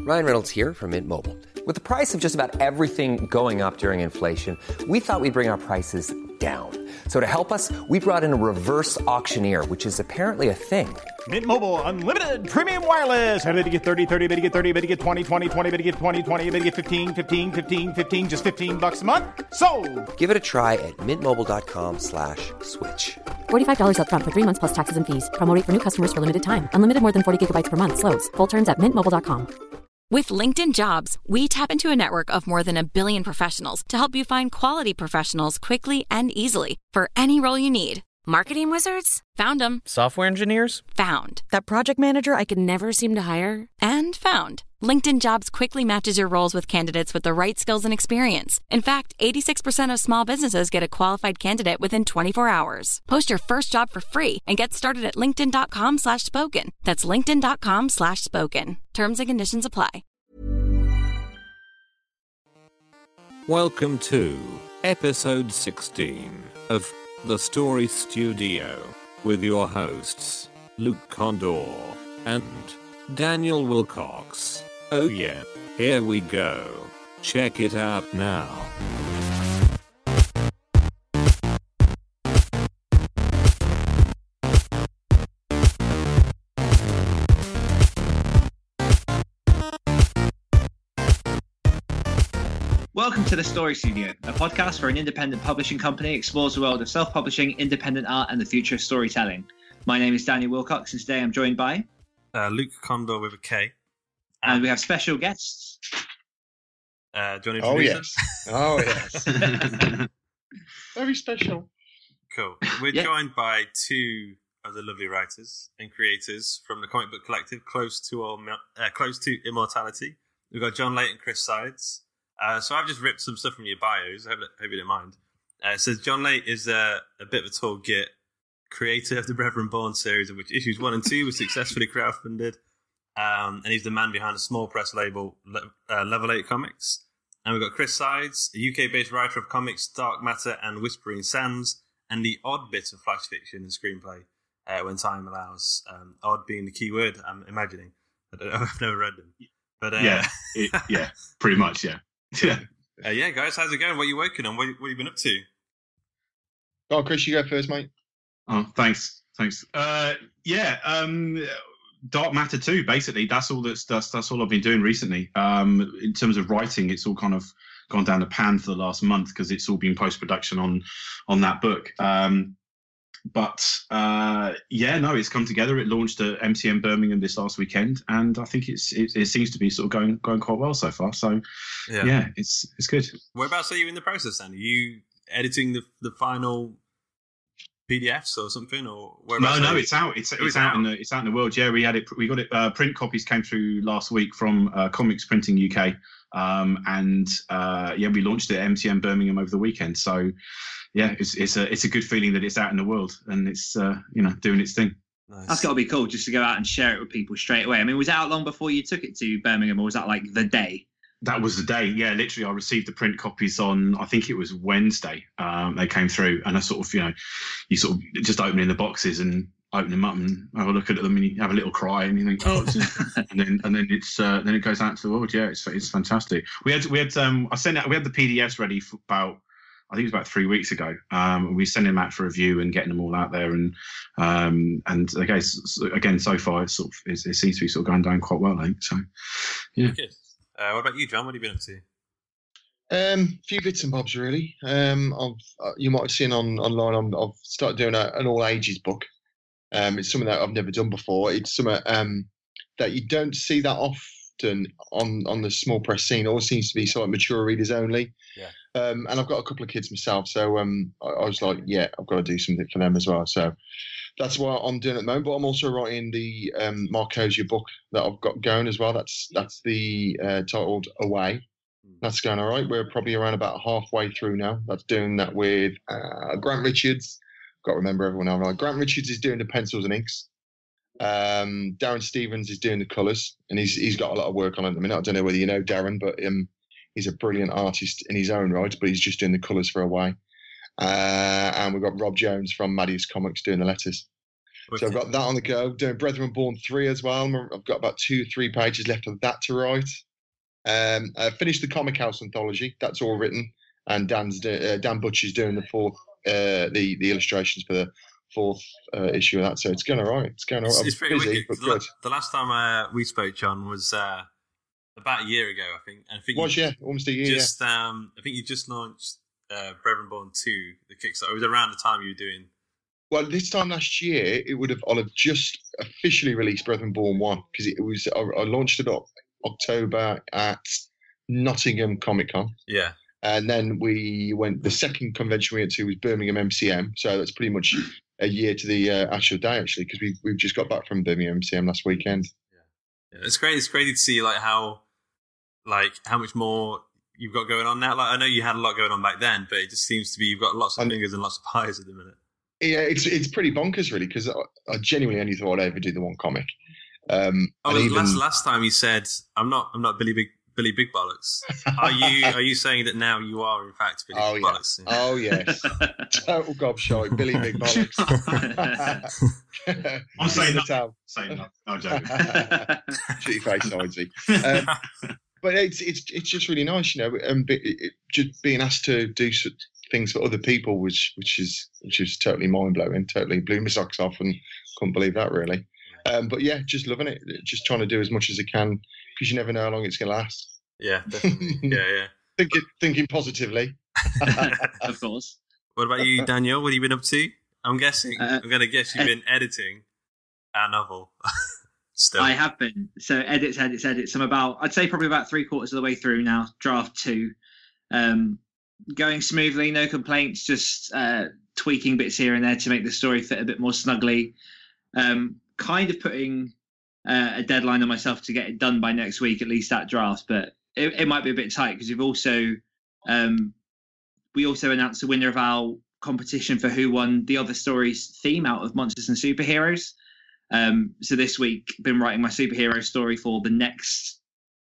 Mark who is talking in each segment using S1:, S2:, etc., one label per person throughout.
S1: Ryan Reynolds here from Mint Mobile. With the price of just about everything going up during inflation, we thought we'd bring our prices down. So to help us, we brought in a reverse auctioneer, which is apparently a thing.
S2: Mint Mobile Unlimited Premium Wireless. How to get 30, 30, bit to get 30, bit to get 20, 20, 20, bit to get 20, 20, bit to get 15, 15, 15, 15, just $15 a month? Sold!
S1: Give it a try at mintmobile.com/switch.
S3: $45 up front for 3 months plus taxes and fees. Promo rate for new customers for limited time. Unlimited more than 40 gigabytes per month. Slows full terms at mintmobile.com.
S4: With LinkedIn Jobs, we tap into a network of more than 1 billion professionals to help you find quality professionals quickly and easily for any role you need. Marketing wizards? Found them.
S5: Software engineers?
S4: Found. That project manager I could never seem to hire? And found. LinkedIn Jobs quickly matches your roles with candidates with the right skills and experience. In fact, 86% of small businesses get a qualified candidate within 24 hours. Post your first job for free and get started at linkedin.com/spoken. That's linkedin.com/spoken. Terms and conditions apply.
S6: Welcome to episode 16 of The Story Studio with your hosts, Luke Condor and Daniel Wilcox. Oh yeah, here we go. Check it out now.
S7: Welcome to The Story Studio, a podcast where an independent publishing company explores the world of self-publishing, independent art, and the future of storytelling. My name is Daniel Wilcox, and today I'm joined by...
S8: Luke Condor with a K.
S7: And we have special guests.
S8: Do you want to introduce them?
S9: Oh, yes. Very special.
S8: Cool. We're joined by two of the lovely writers and creators from the comic book collective Close to Immortality. We've got John Layton and Chris Sides. So I've just ripped some stuff from your bios. I hope you don't mind. It says John Layton is a bit of a tall git, creator of the Reverend Bourne series, of which issues 1 and 2 were successfully crowdfunded. And he's the man behind a small press label, Level 8 Comics. And we've got Chris Sides, a UK-based writer of comics, Dark Matter and Whispering Sands, and the odd bit of flash fiction and screenplay when time allows. Odd being the key word, I'm imagining. I've never read them. But
S9: pretty much, yeah.
S8: Yeah, guys, how's it going? What are you working on? What have you been up to?
S9: Oh, Chris, you go first, mate. Oh, thanks. Dark Matter 2, basically. That's all I've been doing recently. In terms of writing, it's all kind of gone down the pan for the last month because it's all been post-production on that book. It's come together. It launched at MCM Birmingham this last weekend, and I think it seems to be sort of going quite well so far. So, it's good.
S8: Whereabouts are you in the process then? Are you editing the final PDFs or something, or
S9: no, it's out. It's out in the world. Yeah, we got it. Print copies came through last week from Comics Printing UK, we launched it at MCM Birmingham over the weekend. So. Yeah, it's a good feeling that it's out in the world and it's doing its thing.
S7: Nice. That's got to be cool, just to go out and share it with people straight away. I mean, was it out long before you took it to Birmingham, or was that like the day?
S9: That was the day. Yeah, literally, I received the print copies on, I think it was Wednesday. They came through, and I sort of, you sort of just opening the boxes and open them up and have a look at them, and you have a little cry, and you think, oh, and then it goes out to the world. Yeah, it's fantastic. We had we had the PDFs ready for about. I think it was about 3 weeks ago. We sent them out for review and getting them all out there, and again, so far it seems to be sort of going down quite well. I think so. Yeah.
S8: Good. What about you, John? What have you been up to?
S10: A few bits and bobs, really. You might have seen online. I've started doing an all ages book. It's something that I've never done before. It's something that you don't see that often on the small press scene. It always seems to be sort of mature readers only.
S8: Yeah.
S10: And I've got a couple of kids myself, so I was like, yeah, I've got to do something for them as well. So that's what I'm doing at the moment. But I'm also writing the Mark Hosier book that I've got going as well. That's the titled Away. That's going all right. We're probably around about halfway through now. That's doing that with Grant Richards. Got to remember everyone else. Right? Grant Richards is doing the pencils and inks. Darren Stevens is doing the colours, and he's got a lot of work on it at the minute. I don't know whether you know Darren, but he's a brilliant artist in his own right, but he's just doing the colours for Away. And we've got Rob Jones from Maddius Comics doing the letters. So I've got that on the go. Doing Brethren Born 3 as well. I've got about 2-3 pages left of that to write. I finished the Comic House anthology. That's all written, and Dan Butcher's doing the fourth, the illustrations for the fourth issue of that. So it's going all right. It's going all right.
S8: It's pretty
S10: busy,
S8: wicked.
S10: but good.
S8: The last time we spoke, John, was about a year ago, I think. And I think
S10: almost a year.
S8: I think you just launched Brethren Born 2, the Kickstarter. It was around the time you were doing.
S10: Well, this time last year, I'll have just officially released Brethren Born 1 because I launched it up October at Nottingham Comic Con.
S8: Yeah.
S10: And then the second convention we went to was Birmingham MCM. So that's pretty much a year to the actual day, actually, because we've just got back from Birmingham MCM last weekend.
S8: Yeah. It's great. It's crazy to see how much more you've got going on now. Like, I know you had a lot going on back then, but it just seems to be you've got lots of fingers and lots of pies at the minute.
S10: Yeah, it's pretty bonkers, really, because I genuinely only thought I'd ever do the one comic.
S8: Last time you said, "I'm not Billy Big Bollocks." Are you saying that now you are in fact Billy Big Bollocks? Yeah.
S10: Oh yes, total gobshite, Billy Big Bollocks.
S9: I'm saying that. Saying that. No, I'm joking.
S10: Shitty face, Sidesy. But it's just really nice, just being asked to do things for other people, which is totally mind blowing. Totally blew my socks off and couldn't believe that, really. But yeah, just loving it. Just trying to do as much as I can because you never know how long it's going to last.
S8: Yeah, definitely. Yeah.
S10: Thinking positively.
S7: Of course.
S8: What about you, Daniel? What have you been up to? I'm going to guess you've been editing a novel. Still.
S7: I have been. So edits. I'd say probably about 3/4 of the way through now. Draft 2. Going smoothly, no complaints, just tweaking bits here and there to make the story fit a bit more snugly. Kind of putting a deadline on myself to get it done by next week, at least that draft, but it might be a bit tight because we also announced the winner of our competition for who won the other stories theme out of Monsters and Superheroes. So this week, been writing my superhero story for the next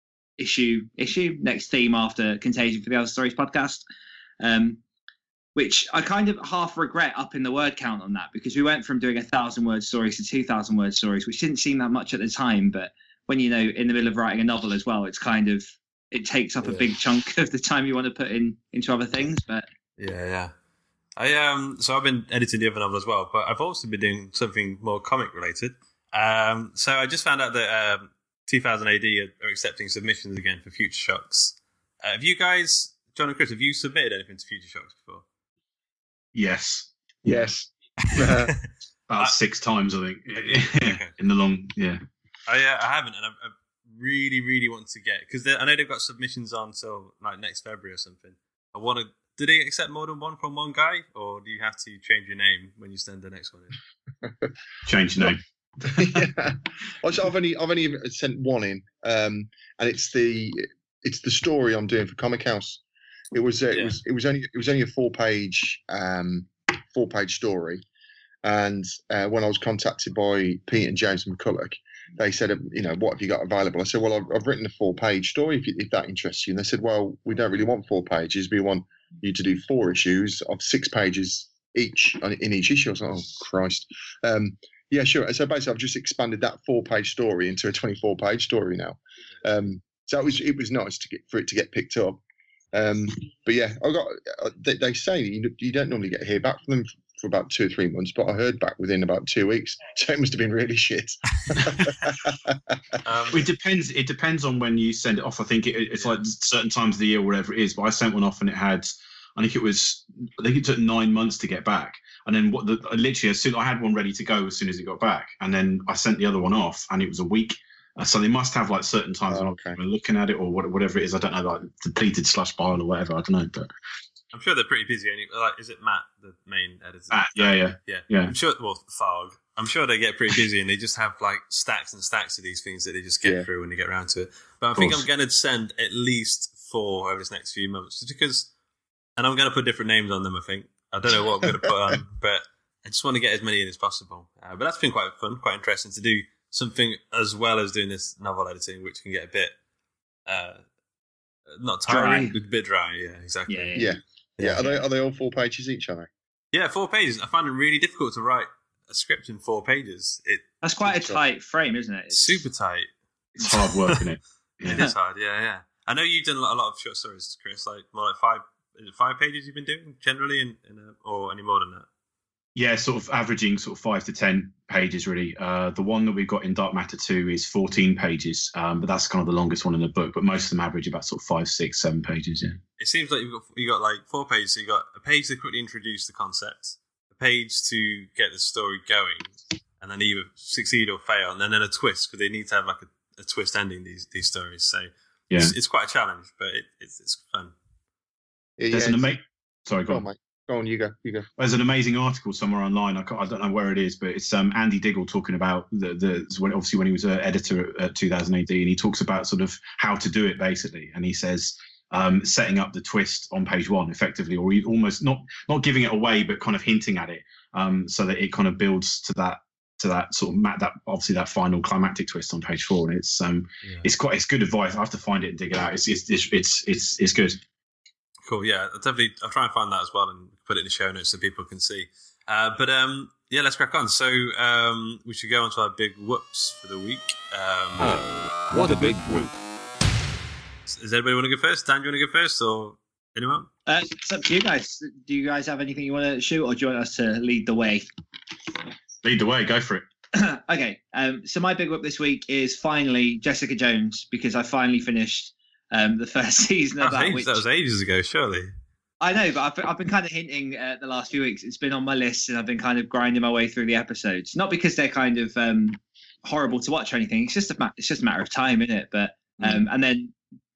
S7: next theme after Contagion for the Other Stories podcast, which I kind of half regret upping the word count on that because we went from doing 1,000-word stories to 2,000-word stories, which didn't seem that much at the time. But when in the middle of writing a novel as well, it's it takes up a big chunk of the time you want to put into other things. But
S8: yeah. So I've been editing the other novel as well, but I've also been doing something more comic related. So I just found out that 2000 AD are accepting submissions again for Future Shocks. Have you guys, John and Chris, have you submitted anything to Future Shocks before?
S9: Yes.
S10: About
S9: 6 times, I think. In the long, yeah.
S8: I haven't, and I really, really want to get, because I know they've got submissions on till like next February or something. Do they accept more than one from one guy, or do you have to change your name when you send the next one in?
S9: Change your name.
S10: Yeah. I've only sent one in, and it's the story I'm doing for Comic House. It was only a 4-page story, and when I was contacted by Pete and James McCulloch, they said, what have you got available? I said, well, I've written a 4-page story if that interests you. And they said, well, we don't really want 4 pages. We want you to do 4 issues of 6 pages each in each issue. I was like, oh Christ. Yeah, sure. So basically, I've just expanded that 4-page story into a 24-page story now. So it was nice for it to get picked up. But yeah, they say you don't normally hear back from them for about 2 or 3 months, but I heard back within about 2 weeks. So it must have been really shit.
S9: It depends on when you send it off. I think it's like certain times of the year, whatever it is. But I sent one off and I think it took 9 months to get back. And then literally as soon I had one ready to go as soon as it got back, and then I sent the other one off, and it was a week. So they must have like certain times when I'm looking at it or whatever it is. I don't know, like depleted /file or whatever. I don't know, but
S8: I'm sure they're pretty busy. Like, is it Matt, the main editor?
S9: Yeah.
S8: I'm sure. Well, Fog. I'm sure they get pretty busy, and they just have like stacks and stacks of these things that they just get through when they get around to it. But I think I'm going to send at least 4 over this next few months, just because. And I'm going to put different names on them. I think I don't know what I'm going to put on, but I just want to get as many in as possible. But that's been quite fun, quite interesting to do something as well as doing this novel editing, which can get a bit not tiring, but a bit dry. Yeah, exactly.
S10: Yeah. Are they all 4 pages each? Are they?
S8: Yeah, 4 pages. I find it really difficult to write a script in 4 pages.
S7: That's quite a tight frame, isn't it?
S8: It's super tight.
S9: It's hard work, isn't it?
S8: It is hard, yeah. I know you've done a lot of short stories, Chris, like more like 5 pages you've been doing generally, or any more than that?
S9: Yeah, sort of averaging sort of 5 to 10 pages, really. The one that we've got in Dark Matter 2 is 14 pages, but that's kind of the longest one in the book. But most of them average about sort of 5, 6, 7 pages, yeah.
S8: It seems like you got like 4 pages. So you got a page to quickly introduce the concept, a page to get the story going, and then either succeed or fail, and then a twist, because they need to have like a twist ending, these stories. So yeah, it's quite a challenge, but it's fun.
S9: There's Sorry, go on,
S10: mate. Go on, you go.
S9: There's an amazing article somewhere online. I don't know where it is, but it's Andy Diggle talking about when he was an editor at 2000 AD, and he talks about sort of how to do it basically. And he says setting up the twist on page 1 effectively, or almost not giving it away, but kind of hinting at it, so that it kind of builds to that sort of that final climactic twist on page 4. And it's good advice. I have to find it and dig it out. It's good.
S8: Cool, yeah. I'll try and find that as well and put it in the show notes so people can see. But let's crack on. So we should go on to our big whoops for the week.
S6: What a big whoop.
S8: Does anybody want to go first? Dan, do you want to go first, or anyone?
S7: It's up to you guys. Do you guys have anything you want to shoot, or do you want us to lead the way?
S9: Lead the way, go for it.
S7: Okay, so my big whoop this week is finally Jessica Jones, because I finally finished the first season of that.
S8: That was ages ago, surely.
S7: I know, but I've been kind of hinting the last few weeks. It's been on my list, and I've been kind of grinding my way through the episodes. Not because they're kind of horrible to watch or anything. It's just a matter of time, isn't it? But and then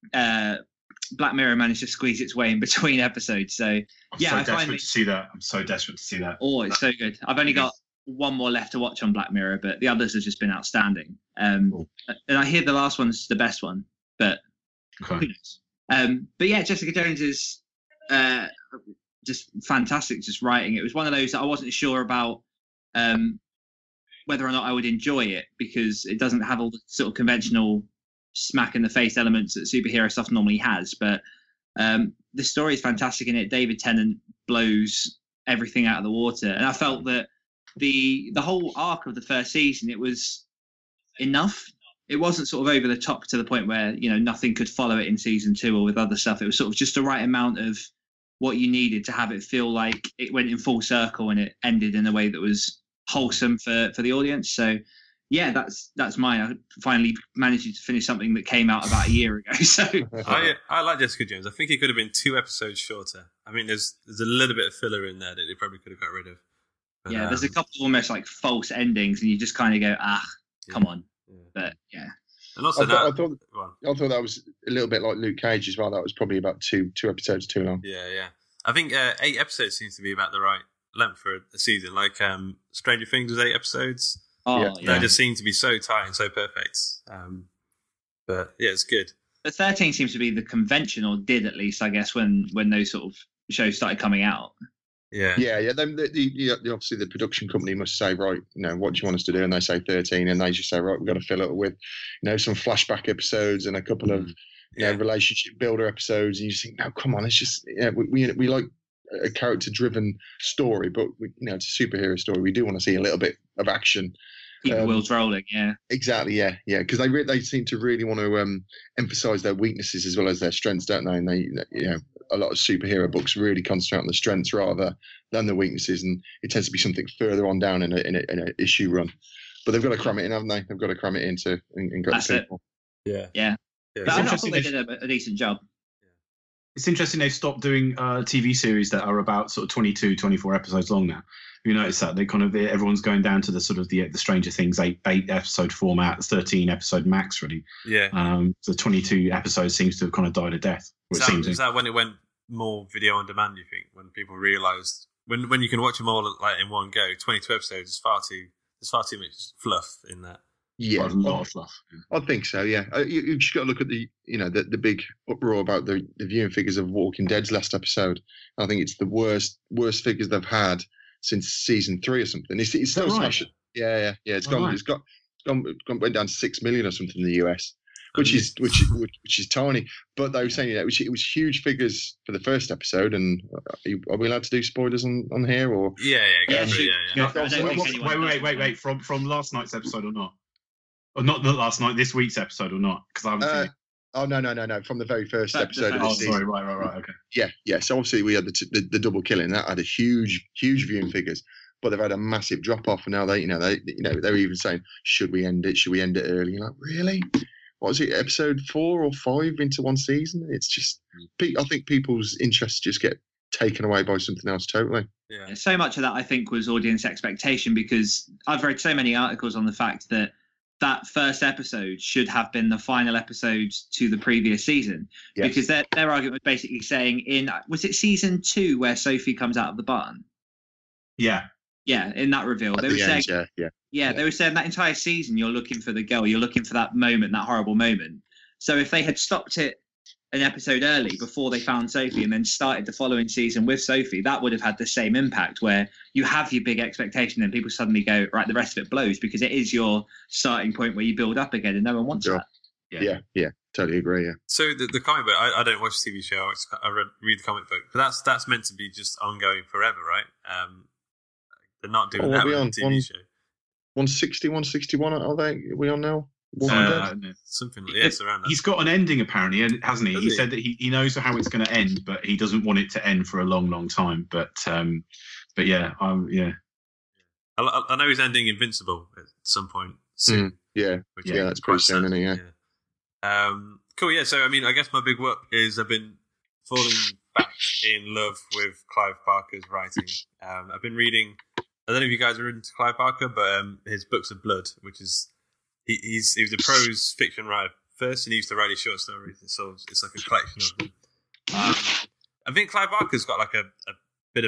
S7: Black Mirror managed to squeeze its way in between episodes. So
S9: I'm desperate to see that. I'm so desperate to see that.
S7: Oh, it's so good. I've only got one more left to watch on Black Mirror, but the others have just been outstanding.
S9: Cool.
S7: And I hear the last one's the best one, but
S9: okay.
S7: Who knows? But yeah, Jessica Jones is just fantastic, just writing. It was one of those that I wasn't sure about whether or not I would enjoy it, because it doesn't have all the sort of conventional smack in the face elements that superhero stuff normally has. But the story is fantastic in it. David Tennant blows everything out of the water, and I felt that the whole arc of the first season, it was enough. It wasn't sort of over the top to the point where, nothing could follow it in season 2 or with other stuff. It was sort of just the right amount of what you needed to have it feel like it went in full circle and it ended in a way that was wholesome for the audience. So yeah, that's mine. I finally managed to finish something that came out about a year ago. So
S8: I like Jessica Jones. I think it could have been 2 episodes shorter. I mean, there's a little bit of filler in there that they probably could have got rid of. But,
S7: yeah, there's a couple of almost like false endings, and you just kind of go, come on. Yeah. But yeah.
S8: And also
S10: I thought that was a little bit like Luke Cage as well. That was probably about two episodes too long.
S8: Yeah. I think 8 episodes seems to be about the right length for a season. Like Stranger Things was 8 episodes.
S7: Oh, yeah.
S8: They just seem to be so tight and so perfect. But yeah, it's good.
S7: But 13 seems to be the convention, or did at least, I guess, when those sort of shows started coming out.
S8: Yeah.
S10: Obviously, the production company must say, right, what do you want us to do? And they say 13, and they just say, right, we've got to fill it with, some flashback episodes and a couple of, relationship builder episodes. And you just think, no, come on, it's just, we like a character-driven story, but it's a superhero story. We do want to see a little bit of action.
S7: Keep the wheels rolling, yeah.
S10: Exactly, yeah, because they seem to really want to emphasise their weaknesses as well as their strengths, don't they? And they, a lot of superhero books really concentrate on the strengths rather than the weaknesses, and it tends to be something further on down in an issue run. But they've got to cram it in, haven't they? They've got to cram it into and get the people.
S7: Yeah. But I thought they did a decent job.
S9: It's interesting they've stopped doing TV series that are about sort of 22, 24 episodes long now. You notice that everyone's going down to the sort of the Stranger Things 8 episode format, 13 episode max, really.
S8: Yeah.
S9: So 22 episodes seems to have kind of died a death.
S8: Is that when it went more video on demand? You think when people realised when you can watch them all like in one go, 22 episodes is there's far too much fluff in that.
S10: Yeah,
S9: a lot of fluff.
S10: I think so. Yeah, you just got to look at the big uproar about the viewing figures of Walking Dead's last episode. I think it's the worst figures they've had since season 3 or something. It's still smashing. Yeah. It's gone. Right. It's went down to 6 million or something in the US, which is tiny. But they were saying it was huge figures for the first episode. And are we allowed to do spoilers on here or?
S8: Yeah.
S9: Wait. From last night's episode or not? Or not last night, this week's episode or not? Because I haven't seen it.
S10: Oh no! From the very first episode of this season.
S9: Sorry, right. Okay.
S10: Yeah. So obviously we had the double killing that had a huge viewing figures, but they've had a massive drop off. And now they were even saying, should we end it? Should we end it early? You're like, really? What was it? Episode 4 or 5 into one season? It's just, I think people's interests just get taken away by something else totally.
S7: Yeah. So much of that I think was audience expectation, because I've read so many articles on the fact that first episode should have been the final episode to the previous season. Yes. Because their argument was basically saying was it season 2 where Sophie comes out of the barn?
S9: Yeah,
S7: in that reveal. They were saying, they were saying that entire season you're looking for the girl, you're looking for that moment, that horrible moment. So if they had stopped it an episode early before they found Sophie and then started the following season with Sophie, that would have had the same impact, where you have your big expectation and people suddenly go, right, the rest of it blows, because it is your starting point where you build up again and no one wants that.
S10: Yeah, totally agree. Yeah.
S8: So the comic book, I don't watch the TV show. I read the comic book, but that's meant to be just ongoing forever, right? They're not doing that with the TV show.
S10: 160, 161, are they? Are we on now?
S8: Something like yes, around that.
S9: He's got an ending apparently, hasn't he? He said that he knows how it's going to end, but he doesn't want it to end for a long, long time. But yeah.
S8: I know he's ending Invincible at some point soon.
S10: That's pretty soon, isn't it?
S8: Yeah. Cool. Yeah. So I mean, I guess my big work is I've been falling back in love with Clive Barker's writing. I've been reading. I don't know if you guys are into Clive Barker, but his Books of Blood, which is he was a prose fiction writer first, and he used to write his short stories, so it's like a collection of them. I think Clive Barker's got like a bit of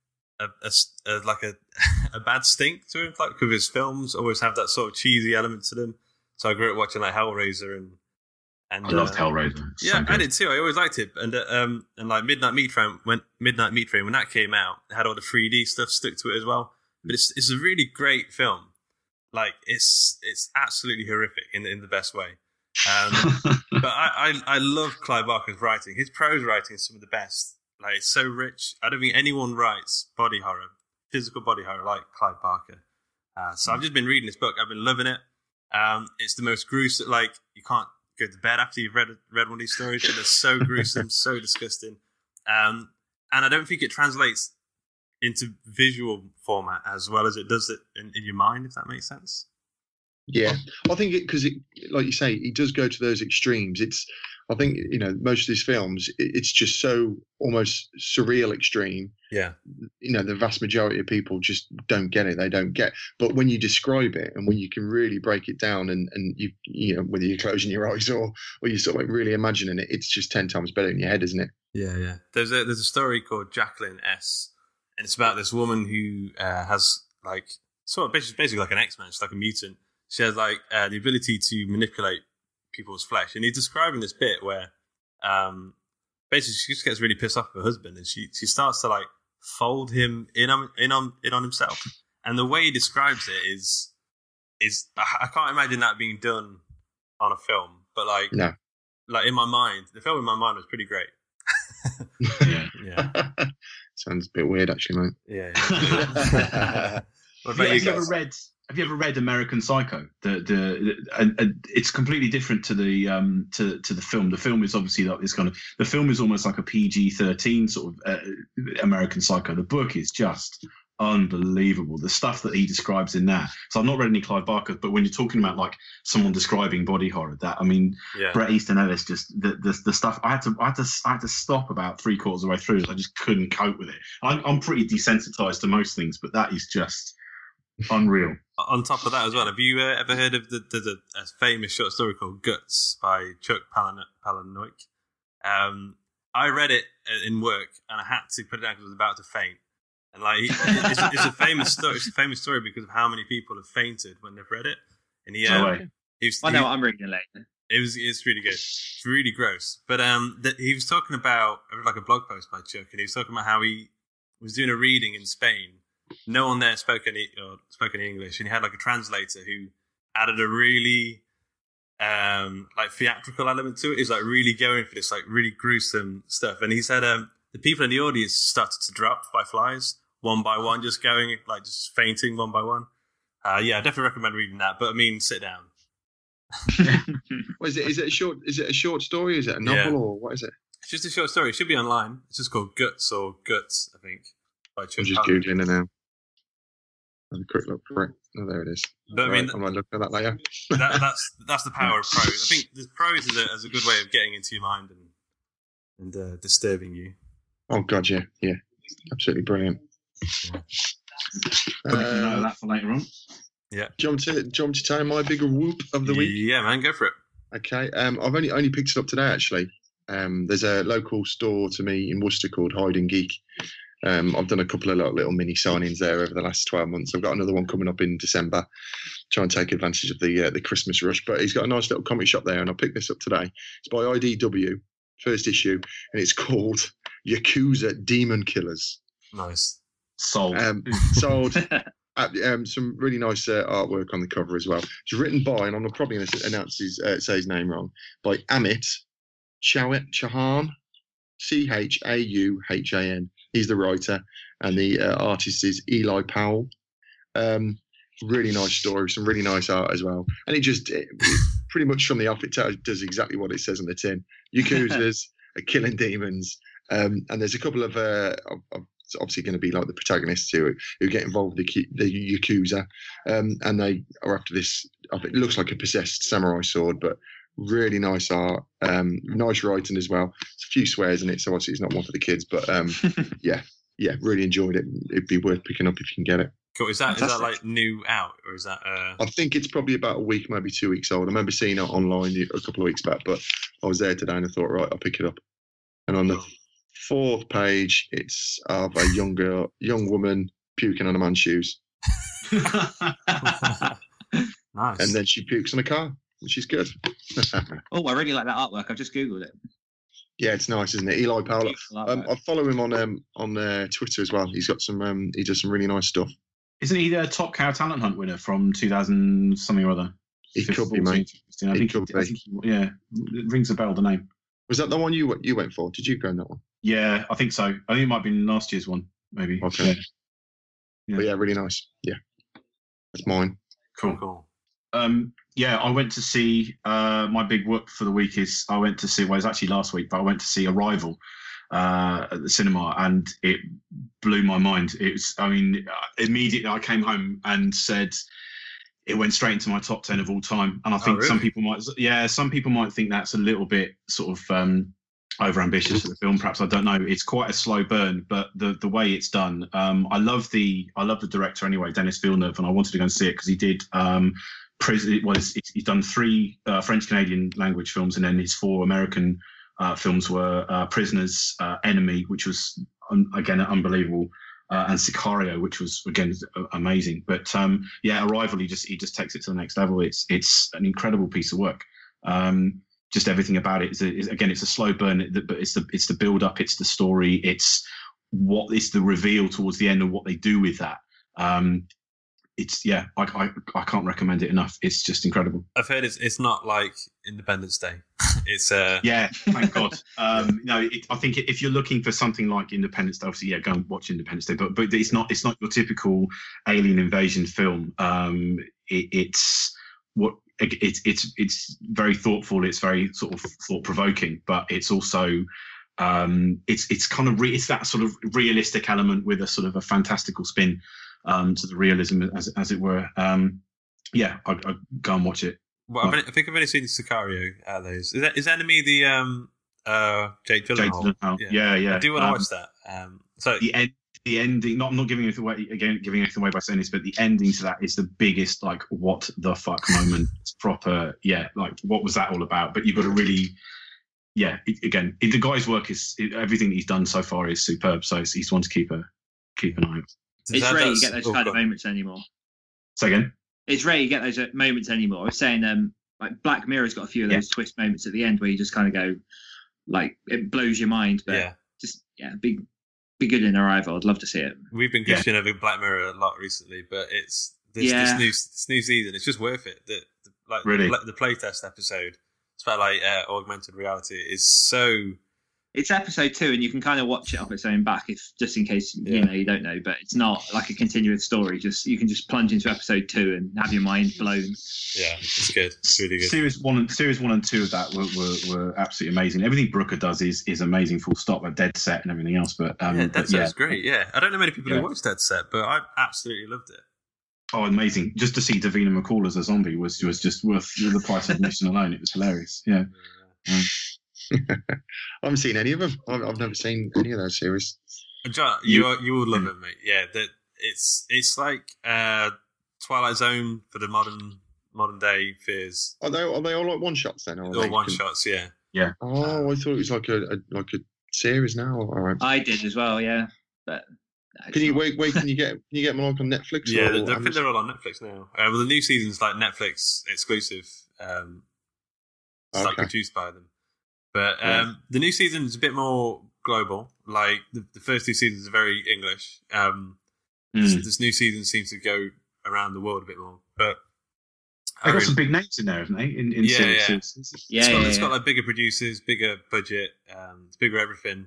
S8: a bad stink to him, like because his films always have that sort of cheesy element to them. So I grew up watching like Hellraiser and I
S9: loved Hellraiser.
S8: Yeah, I did too. I always liked it, and like Midnight Meat Train when that came out, it had all the 3D stuff stuck to it as well. But it's a really great film. Like it's absolutely horrific in the best way. But I love Clive Barker's writing. His prose writing is some of the best. Like it's so rich. I don't think anyone writes body horror, physical body horror like Clive Barker. So I've just been reading this book. I've been loving it. It's the most gruesome. Like you can't go to bed after you've read one of these stories. They're so gruesome, so disgusting. And I don't think it translates into visual format as well as it does it in your mind, if that makes sense.
S10: Yeah, I think because like you say, he does go to those extremes. I think most of these films, it's just so almost surreal extreme.
S8: Yeah,
S10: the vast majority of people just don't get it. They don't get. But when you describe it and when you can really break it down and you whether you're closing your eyes or you're sort of like really imagining it, it's just 10 times better in your head, isn't it?
S8: Yeah. There's a story called Jacqueline S. And it's about this woman who has like sort of basically like an X-Men, she's like a mutant. She has like the ability to manipulate people's flesh. And he's describing this bit where basically she just gets really pissed off with her husband, and she starts to like fold him in on himself. And the way he describes it is I can't imagine that being done on a film, but like in my mind, the film in my mind was pretty great. Yeah.
S10: Sounds a bit weird, actually, mate.
S8: Yeah.
S9: Have you ever read American Psycho? It's completely different to the film. The film is obviously like this kind of. The film is almost like a PG-13 sort of American Psycho. The book is just unbelievable. The stuff that he describes in that. So I've not read any Clive Barker, but when you're talking about like someone describing body horror, Bret Easton Ellis, just the stuff. I had to stop about 3/4 of the way through. I just couldn't cope with it. I'm pretty desensitized to most things, but that is just unreal.
S8: On top of that as well, have you ever heard of the famous short story called Guts by Chuck Palahniuk? I read it in work and I had to put it down because I was about to faint. And like, it's a famous story. It's a famous story because of how many people have fainted when they've read it. And
S7: I know what I'm reading later.
S8: It's really good. It's really gross. But he was talking about like a blog post by Chuck, and he was talking about how he was doing a reading in Spain. No one there spoke any English, and he had like a translator who added a really like theatrical element to it. He's like really going for this like really gruesome stuff, and he said the people in the audience started to drop by flies one by one, just going like just fainting one by one. Yeah, I definitely recommend reading that. But I mean, sit down.
S10: What is it? Is it a short story? Is it a novel or what is it?
S8: It's just a short story. It should be online. It's just called Guts, I think. By
S10: I'm just googling it now. Have a quick look for it. Oh, there it is.
S8: But I mean,
S10: I might look at that later.
S8: that's the power of prose. I think the prose is a good way of getting into your mind and disturbing you.
S10: Oh God, yeah, absolutely brilliant.
S9: Know that for later on.
S10: Yeah. Do you want to tell my bigger whoop of the week?
S8: Yeah, man, go for it.
S10: Okay. I've only picked it up today actually. There's a local store to me in Worcester called Hide and Geek. I've done a couple of little mini signings there over the last 12 months. I've got another one coming up in December. Try and take advantage of the Christmas rush. But he's got a nice little comic shop there, and I picked this up today. It's by IDW, first issue, and it's called Yakuza Demon Killers.
S8: Nice.
S9: Sold.
S10: Some really nice artwork on the cover as well. It's written by, and I'm probably going to say his name wrong, by Amit Chauhan, Chauhan. He's the writer, and the artist is Eli Powell. Really nice story, some really nice art as well. And it pretty much from the off, it does exactly what it says on the tin. Yakuzas are killing demons, and there's a couple of it's obviously going to be like the protagonists who get involved with the Yakuza, and they are after this. It looks like a possessed samurai sword, but really nice art, nice writing as well. There's a few swears in it, so obviously it's not one for the kids, but yeah, really enjoyed it. It'd be worth picking up if you can get it.
S8: Cool. Is that like new out, or is that?
S10: I think it's probably about a week, maybe 2 weeks old. I remember seeing it online a couple of weeks back, but I was there today and I thought, right, I'll pick it up. And on the 4th page, it's of a young woman puking on a man's shoes.
S8: Nice.
S10: And then she pukes on a car, which is good.
S7: Oh, I really like that artwork. I've just Googled it.
S10: Yeah, it's nice, isn't it? Eli Powell. I follow him on Twitter as well. He does some really nice stuff.
S9: Isn't he the Top Cow Talent Hunt winner from 2000 something or other?
S10: He could be, mate.
S9: I think it rings a bell, the name.
S10: Was that the one you went for? Did you go on that one?
S9: Yeah, I think so. I think it might have been last year's one, maybe.
S10: Okay. Yeah. But yeah, really nice. Yeah. That's mine.
S9: Cool. I went to see my big whoop for the week is it was actually last week, but I went to see Arrival at the cinema, and it blew my mind. Immediately I came home and said it went straight into my top 10 of all time. And I think some people might think that's a little bit sort of overambitious for the film. Perhaps, I don't know. It's quite a slow burn, but the way it's done, I love the director anyway, Denis Villeneuve, and I wanted to go and see it because he did. He's done 3 French Canadian language films, and then his 4 American films were Prisoners, Enemy, which was again unbelievable, and Sicario, which was again amazing. But Arrival, he just takes it to the next level. It's an incredible piece of work. Just everything about it it's a slow burn, but it's the build up, it's the story, it's the reveal towards the end and what they do with that. I can't recommend it enough. It's just incredible.
S8: I've heard it's not like Independence Day. It's
S9: thank God. I think if you're looking for something like Independence Day, obviously go and watch Independence Day. But it's not your typical alien invasion film. It's very thoughtful. It's very sort of thought provoking, but it's also it's kind of it's that sort of realistic element with a sort of a fantastical spin to the realism, as it were. I'd go and watch it.
S8: Well, I think I've only seen Sicario out of those. Is Enemy the Jake Gyllenhaal?
S9: Yeah.
S8: I do want to watch that. So
S9: the ending. I'm not giving it away again. Giving it away by saying this, but the ending to that is the biggest like what the fuck moment. It's proper. Like what was that all about? But you've got to really. The guy's work is everything he's done so far is superb. So he's one to keep an eye on.
S7: It's rare you get those kind of moments anymore.
S9: Say again?
S7: It's rare you get those moments anymore. I was saying, like Black Mirror's got a few of those twist moments at the end where you just kind of go, like, it blows your mind. But be good in Arrival. I'd love to see it.
S8: We've been gushing over Black Mirror a lot recently, but it's this new season. It's just worth it. like
S9: Really?
S8: the playtest episode. It's about like augmented reality. Is so.
S7: It's episode 2, and you can kind of watch it off its own back, if just in case you don't know. But it's not like a continuous story. You can just plunge into episode 2 and have your mind blown.
S8: Yeah, it's good. It's really good.
S9: Series one and 2 of that were absolutely amazing. Everything Brooker does is amazing. Full stop. A Dead Set and everything else. But
S8: Dead Set is great. Yeah, I don't know many people who watch Dead Set, but I absolutely loved it.
S9: Oh, amazing! Just to see Davina McCall as a zombie was just worth the price of admission alone. It was hilarious. Yeah.
S10: I haven't seen any of them. I've never seen any of those series.
S8: John, you will love it, mate. Yeah, it's like Twilight Zone for the modern day fears.
S10: Are they all like one shots then?
S8: Or all one shots, yeah.
S9: Yeah.
S10: Oh, I thought it was like a series now. All right.
S7: I did as well, yeah. But
S10: can you wait? Can you get them like on Netflix?
S8: Yeah, I think they're all on Netflix now. Well, the new season's like Netflix exclusive. It's like produced by them. But the new season is a bit more global. Like the first 2 seasons are very English. This new season seems to go around the world a bit more. But
S9: they've got some big names in there, haven't they?
S8: It's got like bigger producers, bigger budget, bigger everything.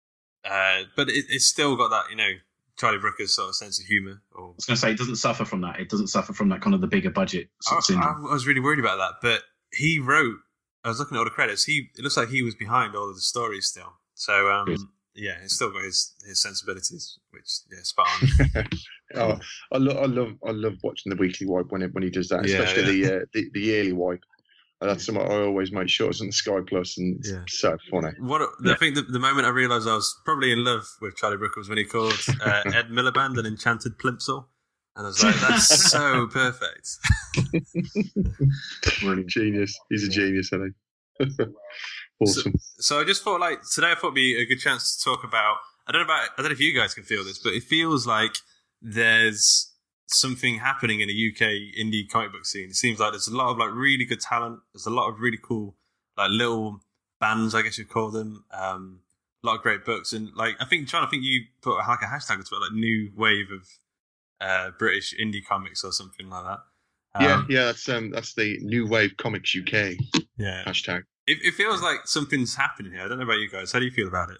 S8: But it's still got that, Charlie Brooker's sort of sense of humour. I was
S9: going to say, it doesn't suffer from that. It doesn't suffer from that kind of the bigger budget syndrome.
S8: I was really worried about that, but he wrote. I was looking at all the credits. It looks like he was behind all of the stories still. So he's still got his sensibilities, which spot on.
S10: I love watching the weekly wipe when he does that, especially the yearly wipe. That's something I always make sure it's on the Sky Plus, and it's so funny.
S8: I think the moment I realised I was probably in love with Charlie Brooker was when he called Ed Miliband an enchanted plimsoll. And I was like, that's so perfect.
S10: Brilliant. Genius. He's a genius, isn't he? Awesome.
S8: So I just thought, today I thought it'd be a good chance to talk about, I don't know if you guys can feel this, but it feels like there's something happening in the UK indie comic book scene. It seems like there's a lot of really good talent. There's a lot of really cool little bands, I guess you'd call them. A lot of great books. And I think you put a hashtag to it, new wave of British indie comics or something like that.
S10: That's the New Wave Comics UK hashtag.
S8: It feels like something's happening here. I don't know about you guys. How do you feel about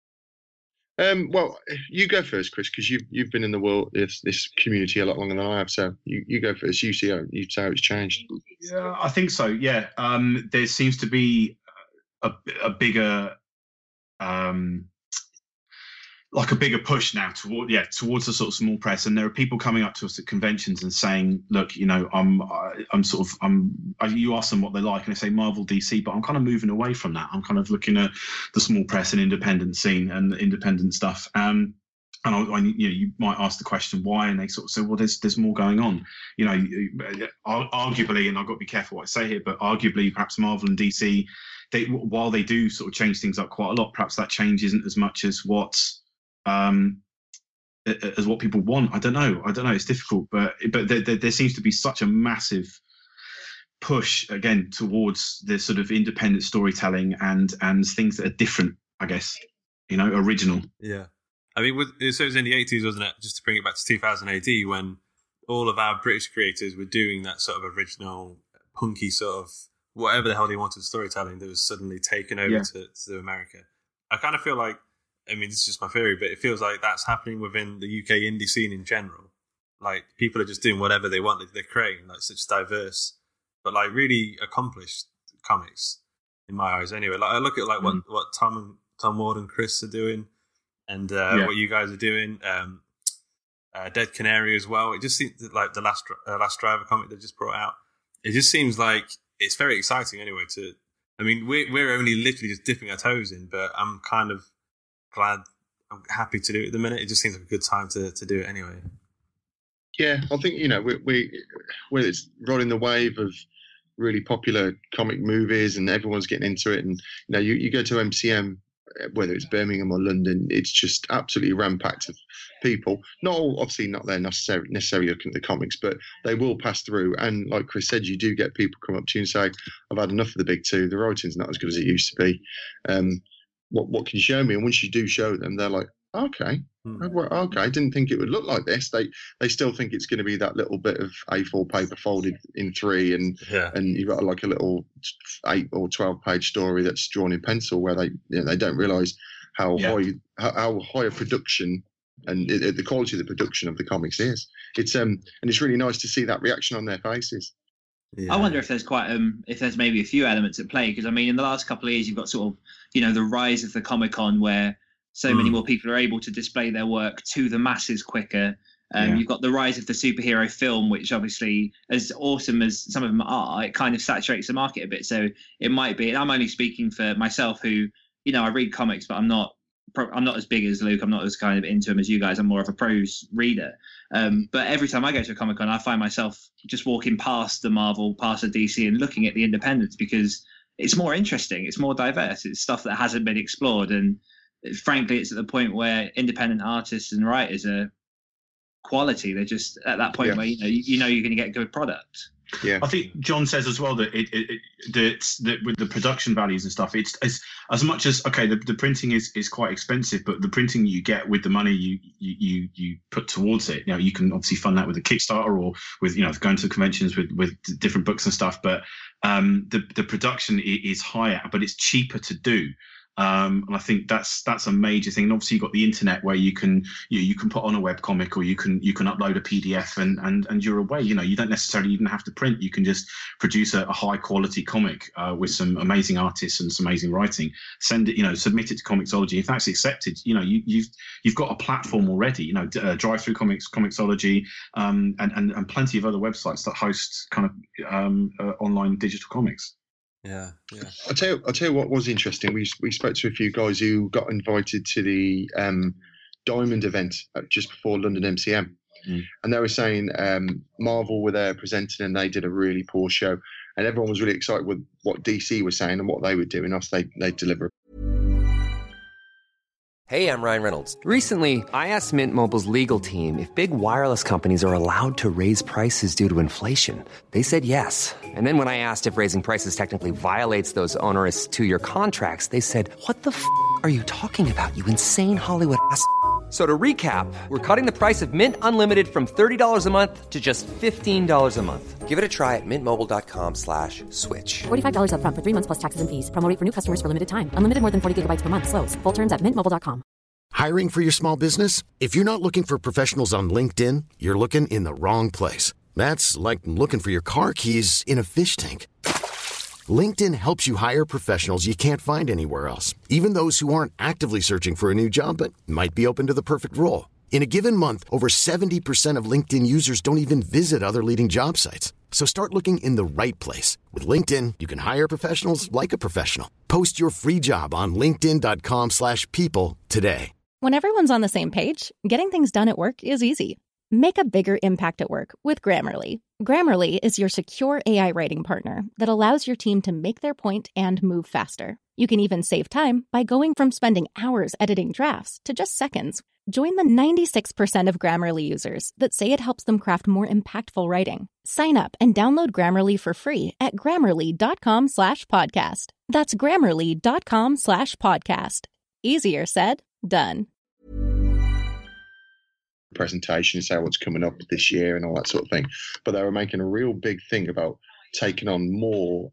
S10: it? Well, you go first, Chris, because you've been in the world this community a lot longer than I have. So you go first. You see how it's changed.
S9: Yeah, I think so. Yeah, there seems to be a bigger. A bigger push now towards the sort of small press, and there are people coming up to us at conventions and saying, "Look, you ask them what they like, and they say Marvel, DC, but I'm kind of moving away from that. I'm kind of looking at the small press and independent scene and the independent stuff." And you might ask the question why, and they sort of say, "Well, there's more going on." Arguably, and I've got to be careful what I say here, but arguably, perhaps Marvel and DC, while they do sort of change things up quite a lot, perhaps that change isn't as much as what people want. I don't know. It's difficult, but there seems to be such a massive push again towards this sort of independent storytelling and things that are different, I guess, original.
S8: Yeah. I mean, so it was in the 80s, wasn't it? Just to bring it back to 2000 AD, when all of our British creators were doing that sort of original, punky sort of whatever the hell they wanted storytelling that was suddenly taken over to America. I kind of feel like, I mean, this is just my theory, but it feels like that's happening within the UK indie scene in general. People are just doing whatever they want. They're creating such diverse, but really accomplished comics in my eyes. Anyway, I look at what Tom Ward and Chris are doing, and what you guys are doing. Dead Canary as well. It just seems like the last Driver comic they just brought out. It just seems like it's very exciting. Anyway, we're only literally just dipping our toes in, but I'm kind of glad. I'm happy to do it at the minute. It just seems like a good time to do it anyway.
S10: Yeah, I think we're riding the wave of really popular comic movies, and everyone's getting into it. And you go to MCM, whether it's Birmingham or London, it's just absolutely rampacked of people. Obviously not there necessarily looking at the comics, but they will pass through. And like Chris said, you do get people come up to you and say, "I've had enough of the big two. The writing's not as good as it used to be. What can you show me?" And once you do show them, they're like, "Okay, Well, okay, I didn't think it would look like this. They still think it's going to be that little bit of A4 paper folded in three, and you've got like a little 8 or 12 page story that's drawn in pencil, where they don't realise how high a production and the quality of the production of the comics is. It's and it's really nice to see that reaction on their faces.
S7: Yeah. I wonder if there's if there's maybe a few elements at play, because I mean, in the last couple of years, you've got sort of the rise of the Comic-Con, where so many more people are able to display their work to the masses quicker. You've got the rise of the superhero film, which obviously, as awesome as some of them are, it kind of saturates the market a bit. So it might be, and I'm only speaking for myself, who I read comics, but I'm not as big as Luke. I'm not as kind of into them as you guys. I'm more of a prose reader. But every time I go to a Comic-Con, I find myself just walking past the Marvel, past the DC, and looking at the independents, because it's more interesting. It's more diverse. It's stuff that hasn't been explored. And frankly, it's at the point where independent artists and writers are quality. They're just at that point where you're going to get good product.
S9: Yeah, I think John says as well that that with the production values and stuff, it's as much as the printing is quite expensive, but the printing you get with the money you put towards it, you can obviously fund that with a Kickstarter or with going to conventions with different books and stuff. But the production is higher, but it's cheaper to do. And I think that's a major thing. And obviously you've got the internet, where you can put on a webcomic, or you can upload a PDF and you're away. You don't necessarily even have to print. You can just produce a high quality comic with some amazing artists and some amazing writing. Send it, submit it to Comixology. If that's accepted, you've got a platform already. Drive Through Comics, Comixology, and plenty of other websites that host kind of online digital comics.
S8: Yeah.
S10: I'll tell you what was interesting. We spoke to a few guys who got invited to the Diamond event just before London MCM, and they were saying Marvel were there presenting, and they did a really poor show, and everyone was really excited with what DC was saying and what they were doing. They deliver.
S1: Hey, I'm Ryan Reynolds. Recently, I asked Mint Mobile's legal team if big wireless companies are allowed to raise prices due to inflation. They said yes. And then when I asked if raising prices technically violates those onerous 2-year contracts, they said, "What the f*** are you talking about, you insane Hollywood ass?" So to recap, we're cutting the price of Mint Unlimited from $30 a month to just $15 a month. Give it a try at mintmobile.com/switch.
S3: $45 up front for 3 months plus taxes and fees. Promo rate for new customers for limited time. Unlimited more than 40 gigabytes per month. Slows full terms at mintmobile.com.
S5: Hiring for your small business? If you're not looking for professionals on LinkedIn, you're looking in the wrong place. That's like looking for your car keys in a fish tank. LinkedIn helps you hire professionals you can't find anywhere else, even those who aren't actively searching for a new job but might be open to the perfect role. In a given month, over 70% of LinkedIn users don't even visit other leading job sites. So start looking in the right place. With LinkedIn, you can hire professionals like a professional. Post your free job on linkedin.com/people today.
S4: When everyone's on the same page, getting things done at work is easy. Make a bigger impact at work with Grammarly. Grammarly is your secure AI writing partner that allows your team to make their point and move faster. You can even save time by going from spending hours editing drafts to just seconds. Join the 96% of Grammarly users that say it helps them craft more impactful writing. Sign up and download Grammarly for free at Grammarly.com/podcast. That's Grammarly.com/podcast. Easier said, done.
S10: Presentation and say what's coming up this year and all that sort of thing, but they were making a real big thing about taking on more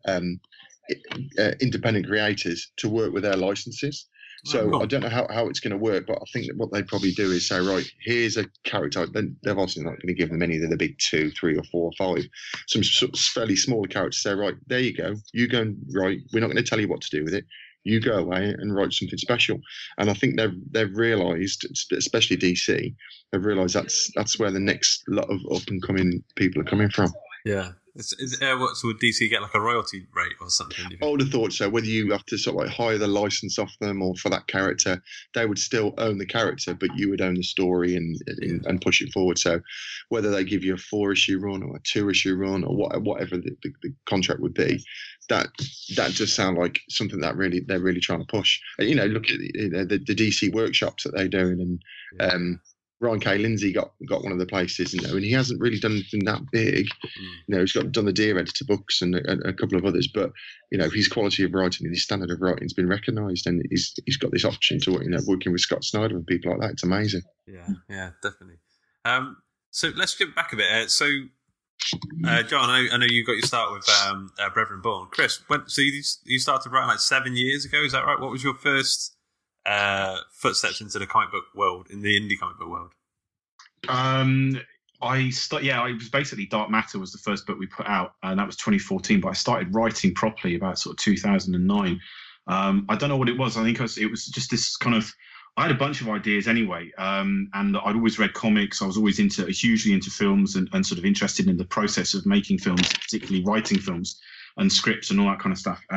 S10: independent creators to work with their licenses. So I don't know how it's going to work, but I think that what they probably do is say, right, here's a character. They're obviously not going to give them any of the big 2, 3 or 4 or 5. Some sort of fairly smaller characters say, right, there you go. You go and write. We're not going to tell you what to do with it. You go away and write something special. And I think they've realised, especially DC, they've realised that's where the next lot of up and coming people are coming from.
S8: Yeah. So would DC get like a royalty rate or something?
S10: I would have thought so. Whether you have to sort of like hire the license off them or for that character, they would still own the character, but you would own the story and push it forward. So whether they give you a 4-issue run or a 2-issue run or whatever the contract would be, that does sound like something that they're really trying to push. Look at the DC workshops that they're doing, and Ryan K. Lindsay got one of the places, and he hasn't really done anything that big. He's done the Dear Editor books and a couple of others, but his quality of writing and his standard of writing has been recognised, and he's got this option to working with Scott Snyder and people like that. It's amazing.
S8: Yeah, definitely. So let's jump back a bit. John, I know you got your start with Brethren Born. Chris, so you started writing like 7 years ago, is that right? What was your first footsteps into the comic book world, in the indie comic book world?
S9: It was basically Dark Matter was the first book we put out, and that was 2014. But I started writing properly about sort of 2009. I don't know what it was. I think it was just this kind of. I had a bunch of ideas anyway, and I'd always read comics. I was always hugely into films and sort of interested in the process of making films, particularly writing films and scripts and all that kind of stuff.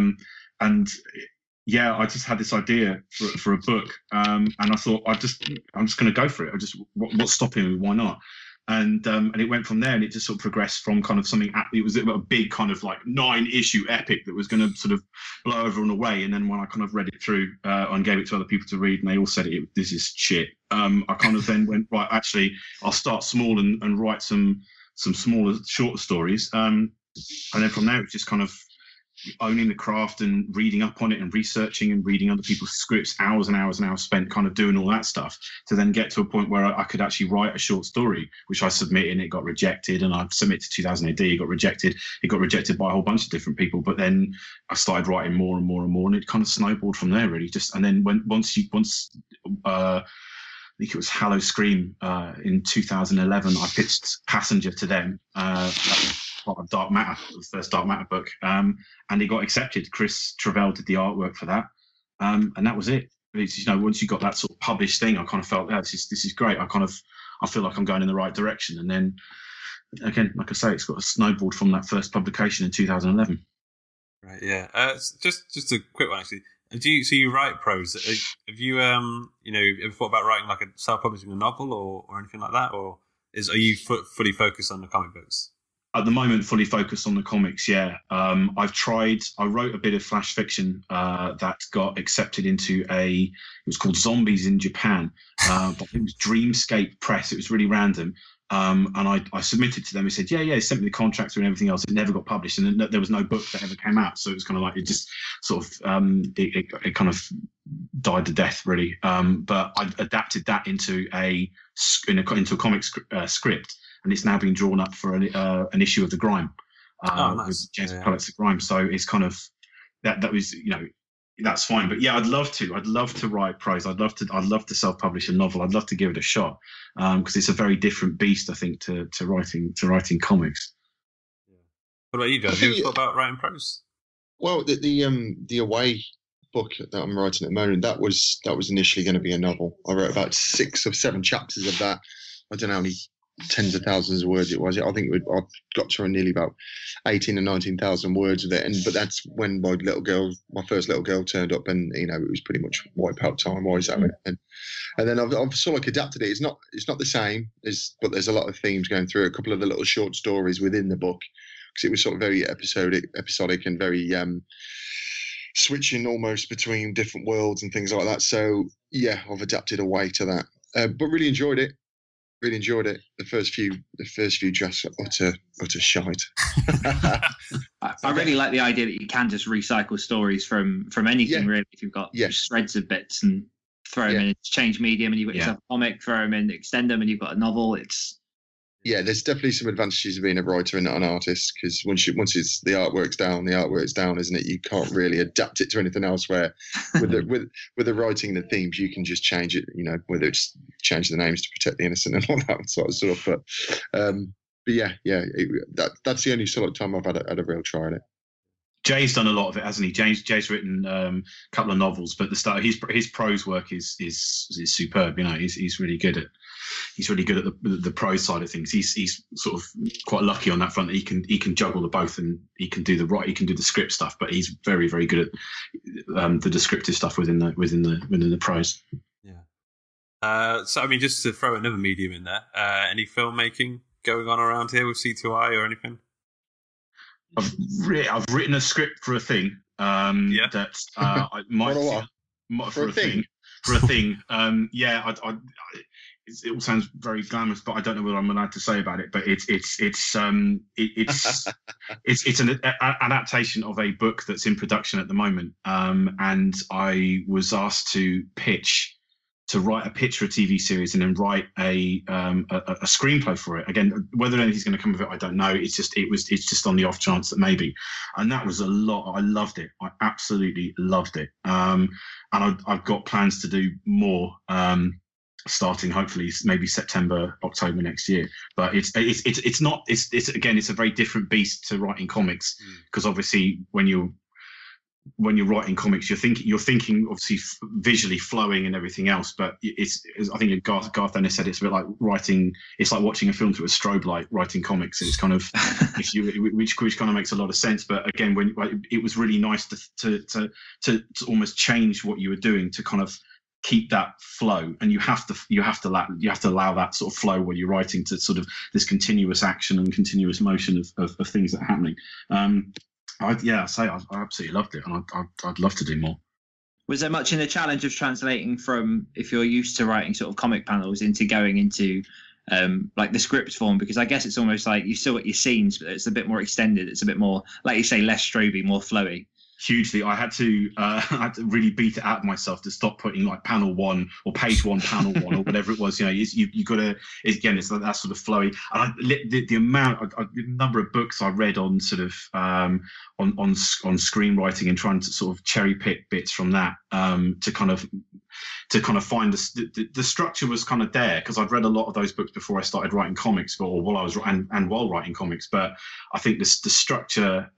S9: Yeah, I just had this idea for a book, and I thought I'm just going to go for it. What's stopping me? Why not? And it went from there, and it just sort of progressed from kind of something. It was a big kind of like 9-issue epic that was going to sort of blow everyone away. And then when I kind of read it through and gave it to other people to read, and they all said this is shit. I kind of then went, right, actually, I'll start small and write some smaller, shorter stories. And then from there, it was just kind of owning the craft and reading up on it and researching and reading other people's scripts, hours and hours and hours spent kind of doing all that stuff, to then get to a point where I could actually write a short story, which I submitted, and it got rejected. And I submitted to 2000 AD, it got rejected. It got rejected by a whole bunch of different people. But then I started writing more and more and more, and it kind of snowballed from there, really. And then once I think it was Hallow Scream in 2011, I pitched Passenger to them. That was part of Dark Matter, the first Dark Matter book, and it got accepted. Chris Travell did the artwork for that, and that was it. It's, once you got that sort of published thing, I kind of felt, this is great. I feel like I'm going in the right direction. And then again, like I say, it's got a snowballed from that first publication in 2011.
S8: Right. Yeah. Just a quick one actually. So you write prose? Have you ever thought about writing like a self-publishing a novel or anything like that, or are you fully focused on the comic books?
S9: At the moment, fully focused on the comics, yeah. I've tried. I wrote a bit of flash fiction that got accepted into it was called Zombies in Japan, but it was Dreamscape Press. It was really random. And I submitted to them. They said, yeah, sent me the contract and everything else. It never got published, and there was no book that ever came out. So it was kind of like, it just sort of, it kind of died to death, really. But I adapted that into a comic script, and it's now being drawn up for an issue of The Grime,
S8: nice.
S9: With James Pollock's The Grime. So it's kind of that was, that's fine. But yeah, I'd love to write prose. I'd love to self-publish a novel. I'd love to give it a shot, because it's a very different beast, I think, to writing comics.
S8: What about you, John? Have you thought about writing prose?
S10: Well, the Away book that I'm writing at the moment, that was initially going to be a novel. I wrote about 6 or 7 chapters of that. I don't know how many tens of thousands of words it was. I think I got to nearly about 18 or 19,000 words of it. But that's when my first little girl turned up, and it was pretty much wipe out time-wise. And then I've sort of adapted it. It's not the same, but there's a lot of themes going through. A couple of the little short stories within the book, because it was sort of very episodic and very switching almost between different worlds and things like that. So yeah, I've adapted Away to that, but really enjoyed it. The first few drafts are utter shite.
S7: I really like the idea that you can just recycle stories from anything, really. If you've got shreds of bits and throw them in, change medium, and you've got yourself a comic, throw them in, extend them, and you've got a novel.
S10: There's definitely some advantages of being a writer and not an artist, because once it's the artwork's down, isn't it? You can't really adapt it to anything else. Where with the writing and the themes, you can just change it. Whether it's change the names to protect the innocent and all that sort of stuff. But that's the only sort of time I've had a real try at it.
S9: Jay's done a lot of it, hasn't he? Jay's written a couple of novels, but his prose work is superb. He's really good at. He's really good at the prose side of things. He's sort of quite lucky on that front that he can juggle the both, and he can do the script stuff, but he's very, very good at the descriptive stuff within the prose.
S8: Yeah. So I mean, just to throw another medium in there, any filmmaking going on around here with C2I or anything?
S9: I've written a script for a thing. That I might
S10: for a thing.
S9: For a thing. it all sounds very glamorous, but I don't know what I'm allowed to say about it. But it's an adaptation of a book that's in production at the moment, and I was asked to write a pitch for a TV series and then write a screenplay for it. Again, whether anything's going to come of it, I don't know. It's just on the off chance that maybe. And that was a lot. I loved it. I absolutely loved it. And I've got plans to do more, starting hopefully maybe September, October next year. But it's a very different beast to writing comics, because obviously when you're writing comics, you're thinking obviously visually flowing and everything else, but it's I think Garth Ennis said it's a bit like writing. It's like watching a film through a strobe light. Writing comics, it's kind of which kind of makes a lot of sense. But again, it was really nice to almost change what you were doing to kind of keep that flow, and you have to allow that sort of flow when you're writing, to sort of this continuous action and continuous motion of things that are happening. I absolutely loved it, and I'd love to do more.
S7: Was there much in the challenge of translating from, if you're used to writing sort of comic panels, into going into like the script form? Because I guess it's almost like you still got your scenes, but it's a bit more extended. It's a bit more, like you say, less stroby, more flowy.
S9: Hugely. I had to really beat it out of myself to stop putting like panel 1 or page 1, panel 1 or whatever it was. You got to, again, it's like that sort of flowy. And the number of books I read on sort of on screenwriting and trying to sort of cherry pick bits from that to kind of find the structure was kind of there, because I'd read a lot of those books before I started writing comics, or while I was while writing comics. But I think the structure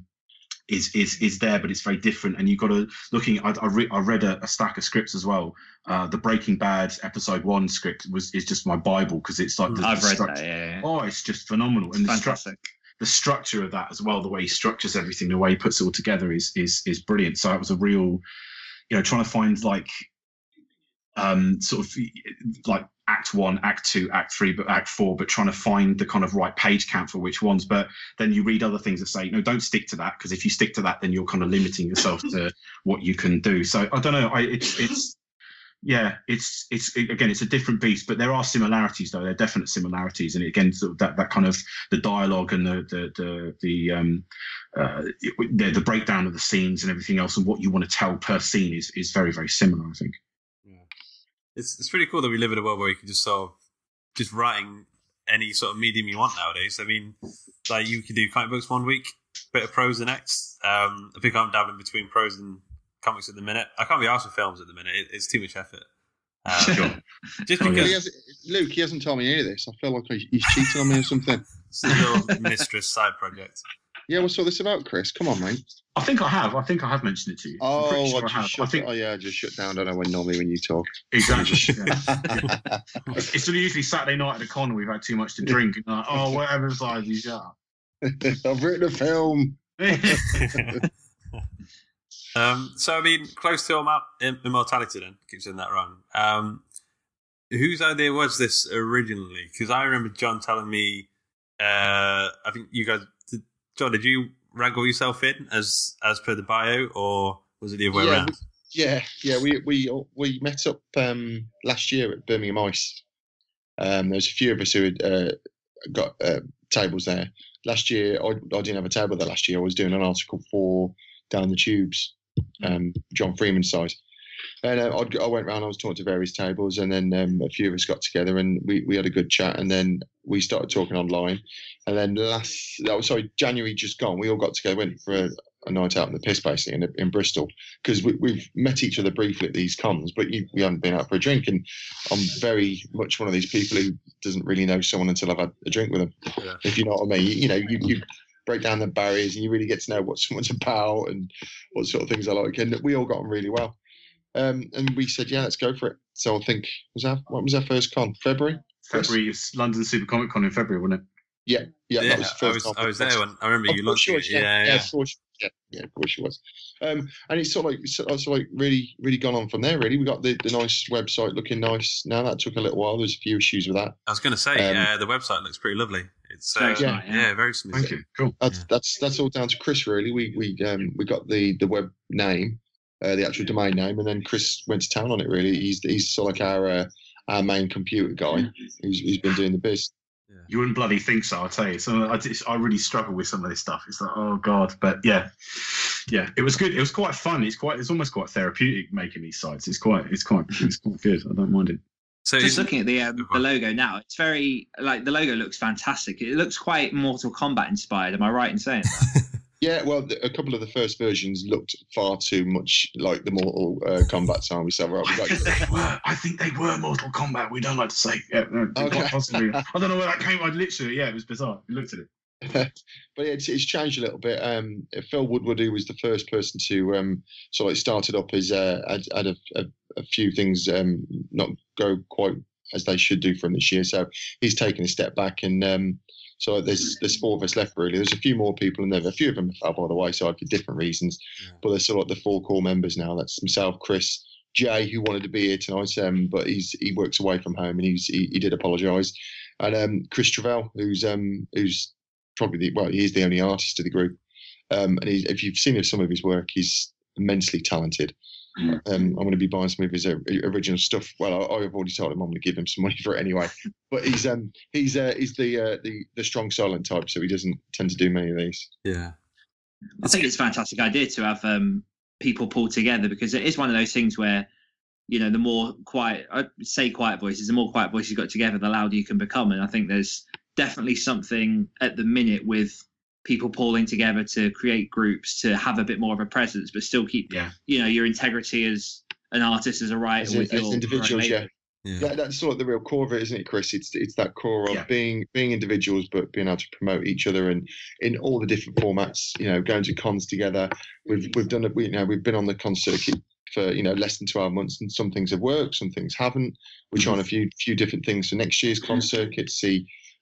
S9: is there, but it's very different. And you've got to I read a stack of scripts as well. The Breaking Bad episode 1 script is just my Bible, because it's like
S7: I've read that. Yeah.
S9: Oh, it's just phenomenal. And the structure of that as well, the way he structures everything, the way he puts it all together is brilliant. So it was a real, trying to find like sort of like Act 1, Act 2, Act 3, but Act 4, but trying to find the kind of right page count for which ones. But then you read other things that say, no, don't stick to that, because if you stick to that, then you're kind of limiting yourself to what you can do. So I don't know. It's a different beast, but there are similarities, though. There are definite similarities, and again, sort of that kind of the dialogue and the breakdown of the scenes and everything else, and what you want to tell per scene is very, very similar, I think.
S8: It's pretty cool that we live in a world where you can just sort of just writing any sort of medium you want nowadays. I mean, like you can do comic books one week, bit of prose the next. I think I'm dabbling between prose and comics at the minute. I can't be arsed with films at the minute. It's too much effort. Just because
S10: Luke, he hasn't told me any of this. I feel like he's cheating on me or something.
S8: It's a little mistress side project.
S10: Yeah, what's all this about, Chris? Come on, mate.
S9: I think I have mentioned it to you.
S10: I just shut down. I don't know when you talk.
S9: Exactly. Yeah. It's sort of usually Saturday night at the con. We've had too much to drink. And like, whatever size you got.
S10: I've written a film.
S8: So I mean, close to immortality. Then keep saying that wrong. Whose idea was this originally? Because I remember John telling me. I think you guys. John, did you wrangle yourself in as per the bio, or was it the other way around? We met up last year at Birmingham Ice. There was a few of us who had got tables there. Last year, I didn't have a table there last year. I was doing an article for Down the Tubes, John Freeman's site. And I went around, I was talking to various tables, and then a few of us got together and we had a good chat, and then we started talking online. And then January just gone, we all got together, went for a night out in the piss, basically, in Bristol, because we've met each other briefly at these cons, but we haven't been out for a drink. And I'm very much one of these people who doesn't really know someone until I've had a drink with them, if you know what I mean. You break down the barriers and you really get to know what someone's about and what sort of things I like. And we all got on really well. And we said, yeah, let's go for it. So I think, what was our first con? February?
S9: February is London Super Comic Con in February, wasn't it?
S10: Yeah. That was the first
S8: I was there when I remember you launched it.
S10: Yeah, of course she was. And it's sort of like really, really gone on from there, really. We got the nice website looking nice. Now that took a little while. There's a few issues with that.
S8: I was going to say, the website looks pretty lovely. It's very smooth.
S9: Thank you. Cool.
S10: That's all down to Chris, really. We got the web name, the actual domain name, and then Chris went to town on it. Really, he's sort of like our main computer guy who's been doing the biz.
S9: Yeah. You wouldn't bloody think so, I'll tell you. So I really struggle with some of this stuff. It's like, oh God, but yeah, it was good. It was quite fun. It's almost quite therapeutic making these sites. It's quite good. I don't mind it.
S7: So just looking at the logo now, it's very the logo looks fantastic. It looks quite Mortal Kombat inspired. Am I right in saying that?
S10: Yeah, well, a couple of the first versions looked far too much like the Mortal Kombat time.
S9: I think they were Mortal Kombat. We don't like to say. Yeah, no, okay. Possibly. I don't know where that came. It was bizarre. We looked at it.
S10: But yeah, it's changed a little bit. Phil Woodward, who was the first person to sort of started up, had a few things not go quite as they should do for him this year. So he's taken a step back, and so there's 4 of us left really. There's a few more people, and a few of them fell by the wayside for different reasons. Yeah. But there's sort of the 4 core members now. That's myself, Chris, Jay, who wanted to be here tonight, but he works away from home, and he did apologise, and Chris Travell, who's probably he is the only artist of the group, and if you've seen some of his work, he's immensely talented. I'm going to be buying some of his original stuff. Well, I've already told him I'm going to give him some money for it anyway. But he's the strong silent type, so he doesn't tend to do many of these.
S8: Yeah,
S7: I think it's a fantastic idea to have people pull together, because it is one of those things where, the more quiet voices, the more quiet voices got together, the louder you can become. And I think there's definitely something at the minute with people pulling together to create groups to have a bit more of a presence, but still keep your integrity as an artist, as a writer, with your
S10: individuals. That's sort of the real core of it, isn't it, Chris? It's that core of being individuals, but being able to promote each other, and in all the different formats. Going to cons together. We've done it. We've been on the con circuit for less than 12 months, and some things have worked, some things haven't. We're trying a few different things for next year's con circuit to see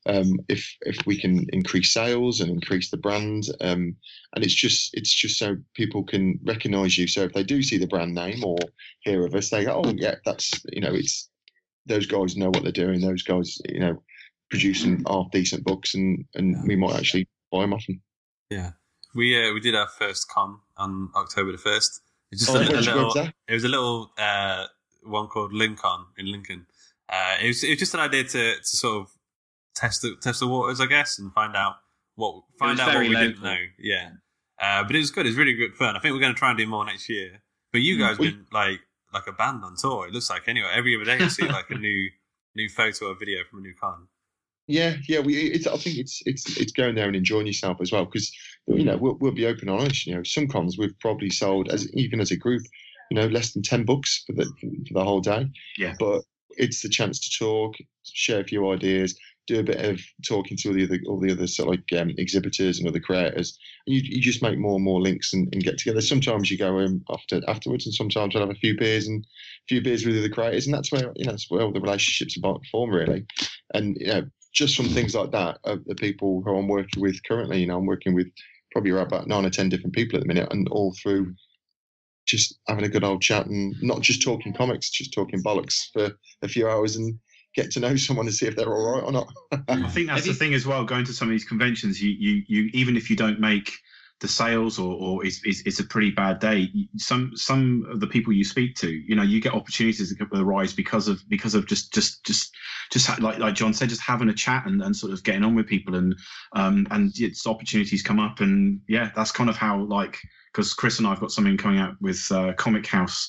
S10: if we can increase sales and increase the brand, and it's just so people can recognise you. So if they do see the brand name or hear of us, they go, oh yeah, that's it's those guys know what they're doing. Those guys producing half decent books, and we might actually buy them off them.
S8: Yeah, we did our first con on October the 1st. It's just it was a little one called Lincoln in Lincoln. It was just an idea to sort of test the waters, I guess, and find out what we didn't know. Yeah, but it was good. It was really good fun. I think we're going to try and do more next year. But you guys been like a band on tour. It looks like anyway. Every other day you see like a new photo or video from a new con.
S10: Yeah. I think it's going there and enjoying yourself as well, because we'll be open and honest. Some cons we've probably sold even as a group, less than 10 books for the whole day.
S9: Yeah,
S10: but it's the chance to talk, share a few ideas, do a bit of talking to all the other sort of exhibitors and other creators. You just make more and more links and get together. Sometimes you go afterwards, and sometimes we'll have a few beers with the creators, and that's where all the relationships are formed really. And just from things like that, the people who I'm working with currently, I'm working with probably about 9 or 10 different people at the minute, and all through just having a good old chat and not just talking comics, just talking bollocks for a few hours and get to know someone and see if they're all right or not.
S9: I think that's the thing as well. Going to some of these conventions, you even if you don't make the sales or it's a pretty bad day, some of the people you speak to, you get opportunities that arise because of just like John said, just having a chat and sort of getting on with people, and it's opportunities come up, and that's kind of how, because Chris and I have got something coming out with Comic House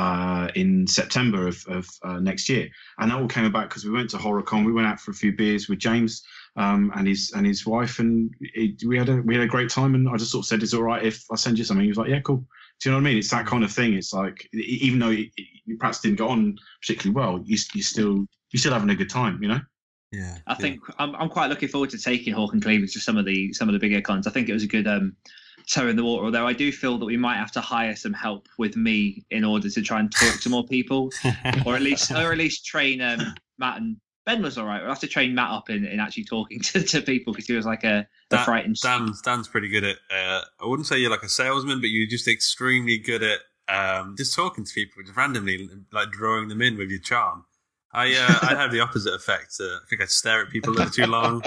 S9: in September of next year, and that all came about because we went to HorrorCon. We went out for a few beers with James and his wife, and we had a great time. And I just sort of said, "Is it all right if I send you something?" He was like, "Yeah, cool." Do you know what I mean? It's that kind of thing. It's like, even though you perhaps didn't go on particularly well, you're still having a good time,
S8: Yeah,
S7: I think I'm quite looking forward to taking Hawk and Cleaver to some of the bigger cons. I think it was a good toe in the water, although I do feel that we might have to hire some help with me in order to try and talk to more people, or at least train Matt. And Ben was all right. We'll have to train Matt up in actually talking to people, because he was like a frightened.
S8: Dan's pretty good at. I wouldn't say you're like a salesman, but you're just extremely good at just talking to people, just randomly, like drawing them in with your charm. I have the opposite effect. I think I stare at people a little too long.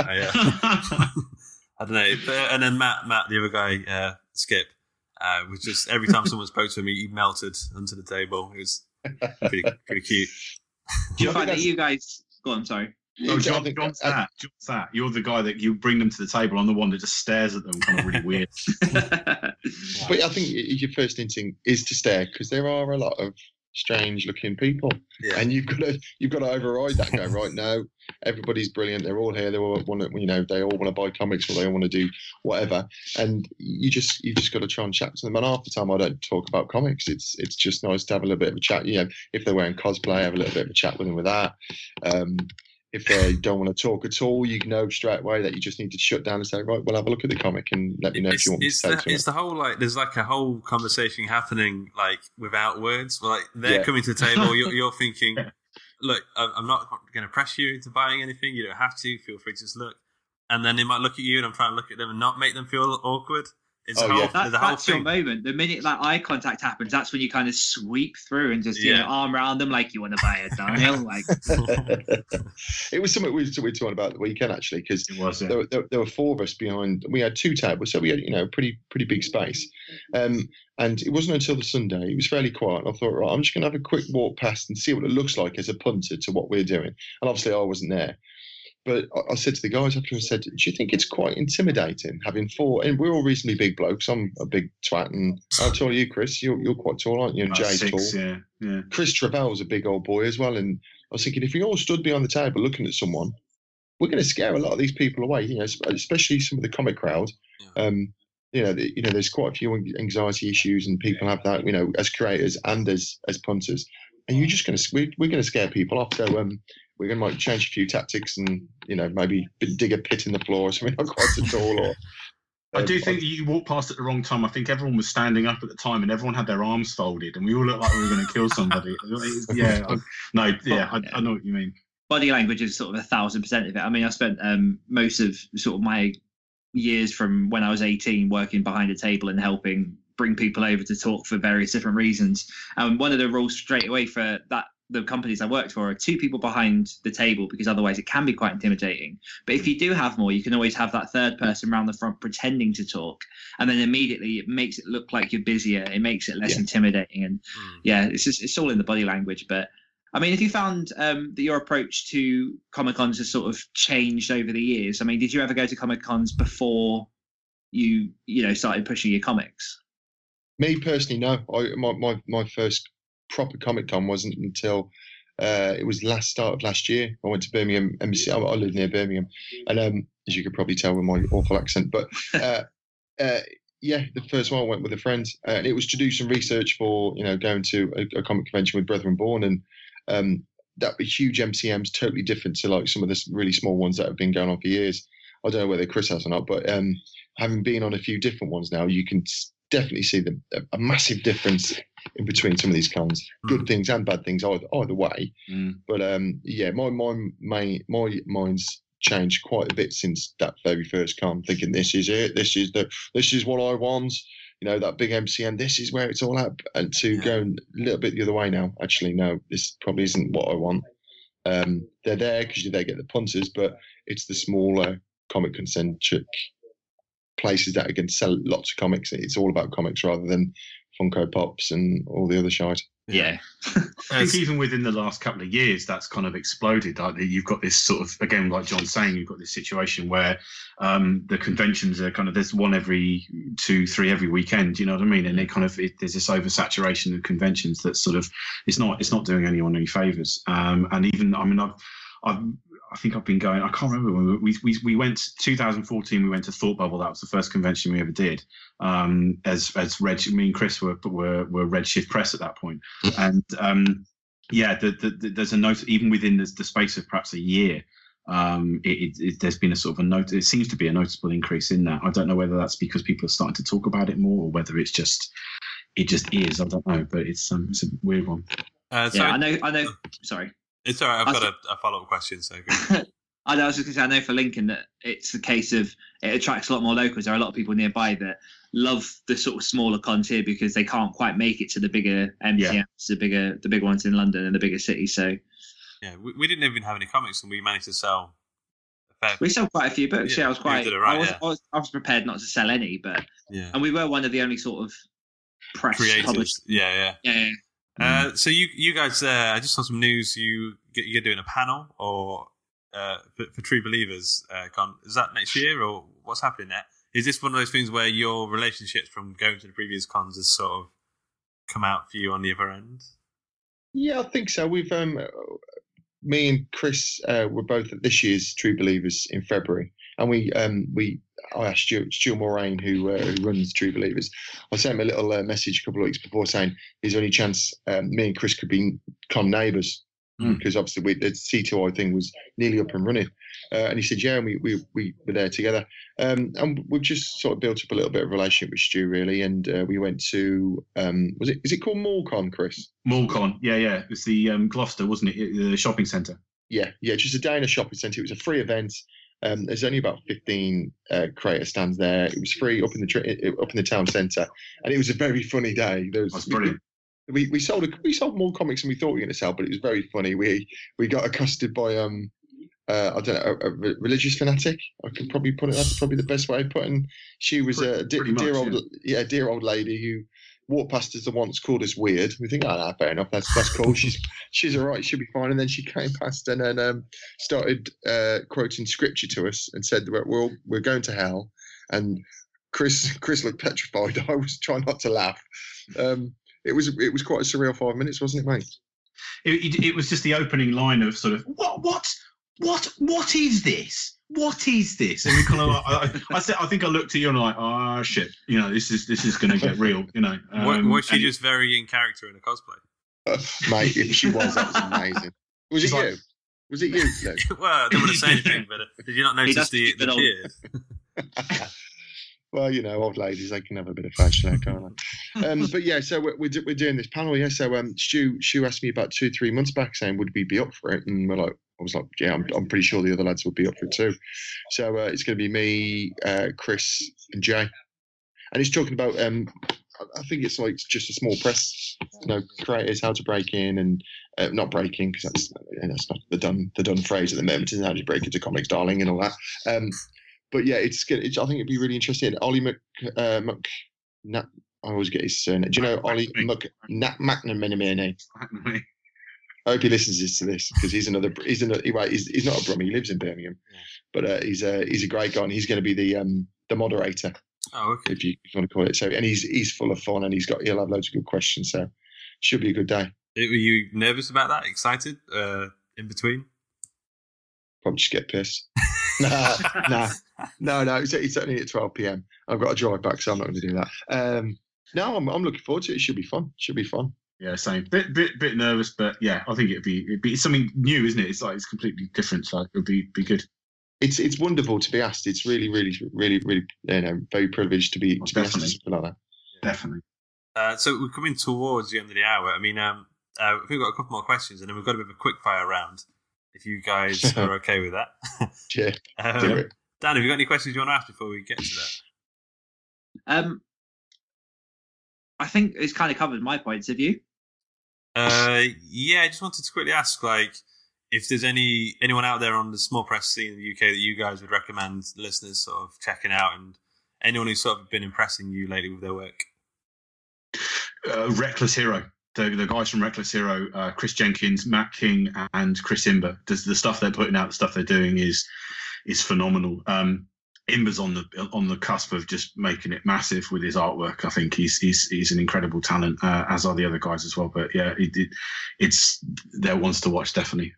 S8: I don't know. And then Matt, the other guy, Skip, was just every time someone spoke to him, he melted onto the table. It was pretty cute.
S7: Do you find that you guys? Go on, sorry.
S9: No, John's that. You're the guy that you bring them to the table. I'm the one that just stares at them, kind of really weird.
S10: But I think your first instinct is to stare because there are a lot of strange-looking people, and you've got to override that. And go right now. Everybody's brilliant. They're all here. They all want to, they all want to buy comics or they all want to do whatever. And you just got to try and chat to them. And half the time, I don't talk about comics. It's just nice to have a little bit of a chat. If they're wearing cosplay, have a little bit of a chat with them with that. If they don't want to talk at all, you know straight away that you just need to shut down and say, right, well, have a look at the comic and let me know if you want me to say something.
S8: It's the whole, there's a whole conversation happening, without words. They're coming to the table, you're thinking, look, I'm not going to press you into buying anything. You don't have to. Feel free to just look. And then they might look at you and I'm trying to look at them and not make them feel awkward.
S7: That's your moment. The minute eye contact happens, that's when you kind of sweep through and just arm around them like you want to buy a dial.
S10: It was something we were talking about the weekend actually, because there were four of us behind. We had two tables, so we had pretty big space. And it wasn't until the Sunday, it was fairly quiet. And I thought, right, I'm just going to have a quick walk past and see what it looks like as a punter to what we're doing. And obviously, I wasn't there. But I said to the guys after, I said, do you think it's quite intimidating having four? And we're all reasonably big blokes. I'm a big twat. And how tall are you, Chris? You're quite tall, aren't you? And Jay's tall.
S9: Yeah.
S10: Chris Travell's a big old boy as well. And I was thinking, if we all stood behind the table looking at someone, we're going to scare a lot of these people away, especially some of the comic crowd. There's quite a few anxiety issues and people have that, as creators and as punters. And we're going to scare people off. So, we're going to change a few tactics and, maybe dig a pit in the floor or something, not quite so tall. Or,
S9: I do think you walked past at the wrong time. I think everyone was standing up at the time and everyone had their arms folded and we all looked like we were going to kill somebody. I know what you mean.
S7: Body language is sort of 1,000% of it. I mean, I spent most of sort of my years from when I was 18 working behind a table and helping bring people over to talk for various different reasons. And one of the rules straight away for the companies I worked for are two people behind the table, because otherwise it can be quite intimidating. But if you do have more, you can always have that third person around the front pretending to talk, and then immediately it makes it look like you're busier. It makes it less intimidating, and it's all in the body language. But I mean, if you found that your approach to Comic-Cons has sort of changed over the years, I mean, did you ever go to Comic-Cons before you started pushing your comics?
S10: Me personally, no. My first proper Comic-Con wasn't until it was start of last year. I went to Birmingham Embassy. I live near Birmingham, and as you could probably tell with my awful accent, but the first one I went with a friend, and it was to do some research for going to a comic convention with Brethren Born, and that huge MCM's totally different to like some of the really small ones that have been going on for years. I don't know whether Chris has or not, but having been on a few different ones now, you can definitely see a massive difference in between some of these cons, good things and bad things either way. But my mind's changed quite a bit since that very first con, thinking this is it, this is what I want, that big MCM, this is where it's all at, and to go a little bit the other way now. Actually, no, this probably isn't what I want. They're there because they get the punters, but it's the smaller comic concentric places that are going to sell lots of comics. It's all about comics rather than Funko Pops and all the other shite.
S7: Yeah.
S9: I think even within the last couple of years, that's kind of exploded. You've got this sort of, again, like John's saying, you've got this situation where the conventions are kind of, there's one every 2-3 every weekend, you know what I mean? And they kind of, there's this oversaturation of conventions that sort of, it's not doing anyone any favours. And even, I mean, I think I've been going, I can't remember when we went 2014, we went to Thought Bubble. That was the first convention we ever did. As Red, me and Chris were Redshift Press at that point. And there's a note, even within the space of perhaps a year, there's been a sort of it seems to be a noticeable increase in that. I don't know whether that's because people are starting to talk about it more or whether it just is. I don't know, but it's a weird one.
S7: I know. Sorry.
S8: It's all right. I've got a follow-up question. So
S7: I was just going to say, I know for Lincoln that it's the case of it attracts a lot more locals. There are a lot of people nearby that love the sort of smaller cons here because they can't quite make it to the bigger MCMs, the big ones in London and the bigger cities. So
S8: we didn't even have any comics, and we managed to sell.
S7: We sold quite a few books. I was quite. I was prepared not to sell any, but and we were one of the only sort of press
S8: creators.
S7: publishers.
S8: Yeah. So you guys, I just saw some news. You're doing a panel or for True Believers. Is that next year or what's happening there? Is this one of those things where your relationships from going to the previous cons has sort of come out for you on the other end?
S10: Yeah, I think so. We've me and Chris were both at this year's True Believers in February, and I asked Stuart Moraine, who runs True Believers. I sent him a little message a couple of weeks before saying, "Is there any chance me and Chris could be con neighbours?" Because obviously the C2I thing was nearly up and running, and he said, "Yeah," and we were there together, and we've just sort of built up a little bit of a relationship with Stu, really. And we went to is it called Mallcon, Chris?
S9: Mallcon, yeah. It was the Gloucester, wasn't it? The shopping centre. Yeah,
S10: just a day in a shopping centre. It was a free event. There's only about 15 creator stands there. It was free up in the town centre, and it was a very funny day.
S9: That's brilliant.
S10: We sold more comics than we thought we were going to sell, but it was very funny. We got accosted by I don't know, a religious fanatic. I could probably put it. That's probably the best way of putting. She was a dear old lady who walked past us and once called us weird. We think, fair enough. That's cool. She's all right. She'll be fine. And then she came past and then started quoting scripture to us and said that we're going to hell. And Chris looked petrified. I was trying not to laugh. It was quite a surreal 5 minutes, wasn't it, mate?
S9: It was just the opening line of sort of what is this? What is this? And we kind of I think I looked at you and I'm like, oh shit, this is going to get real,
S8: Was she just very in character in a cosplay?
S10: Mate, if she was, that was amazing. Was it you? No.
S8: Well, I don't want to say anything, but did you not notice the cheers?
S10: Well, old ladies, they can have a bit of fashion there, can't they? But yeah, so we're doing this panel, yeah. So Stu asked me about 2-3 months back saying, would we be up for it? And I was like, yeah, I'm pretty sure the other lads would be up for it too. So it's going to be me, Chris and Jay. And it's talking about, I think it's like just a small press, creators, how to break in and not break in, because that's not the done phrase at the moment, is how to break into comics, darling, and all that. But yeah, it's good. I think it'd be really interesting. Ollie I always get his surname. Do you know Ollie McNamee? I hope he listens to this because he's not a Brummie. He lives in Birmingham, but he's a great guy, and he's going to be the moderator.
S8: Oh, okay.
S10: If you want to call it so. And he's full of fun, and he'll have loads of good questions. So should be a good day.
S8: Were you nervous about that? Excited? In between?
S10: Probably just get pissed. No. It's only at 12 p.m. I've got to drive back, so I'm not going to do that. No, I'm looking forward to it. It should be fun.
S9: Yeah, same. Bit nervous, but yeah, I think it'd be something new, isn't it? It's like it's completely different. So it'll be good.
S10: It's wonderful to be asked. It's really, really, really, really, very privileged to be asked something like that.
S9: Definitely.
S8: So we're coming towards the end of the hour. I mean, we've got a couple more questions, and then we've got a bit of a quick fire round. If you guys are okay with that.
S10: Yeah. Do it.
S8: Dan, have you got any questions you want to ask before we get to that?
S7: I think it's kind of covered my points. Have you?
S8: Yeah, I just wanted to quickly ask, if there's anyone out there on the small press scene in the UK that you guys would recommend listeners sort of checking out, and anyone who's sort of been impressing you lately with their work.
S9: Reckless Hero. The guys from Reckless Hero, Chris Jenkins, Matt King, and Chris Imber. The stuff they're putting out, the stuff they're doing is phenomenal. Imber's on the cusp of just making it massive with his artwork. I think he's an incredible talent, as are the other guys as well. But yeah, it's they're ones to watch, definitely.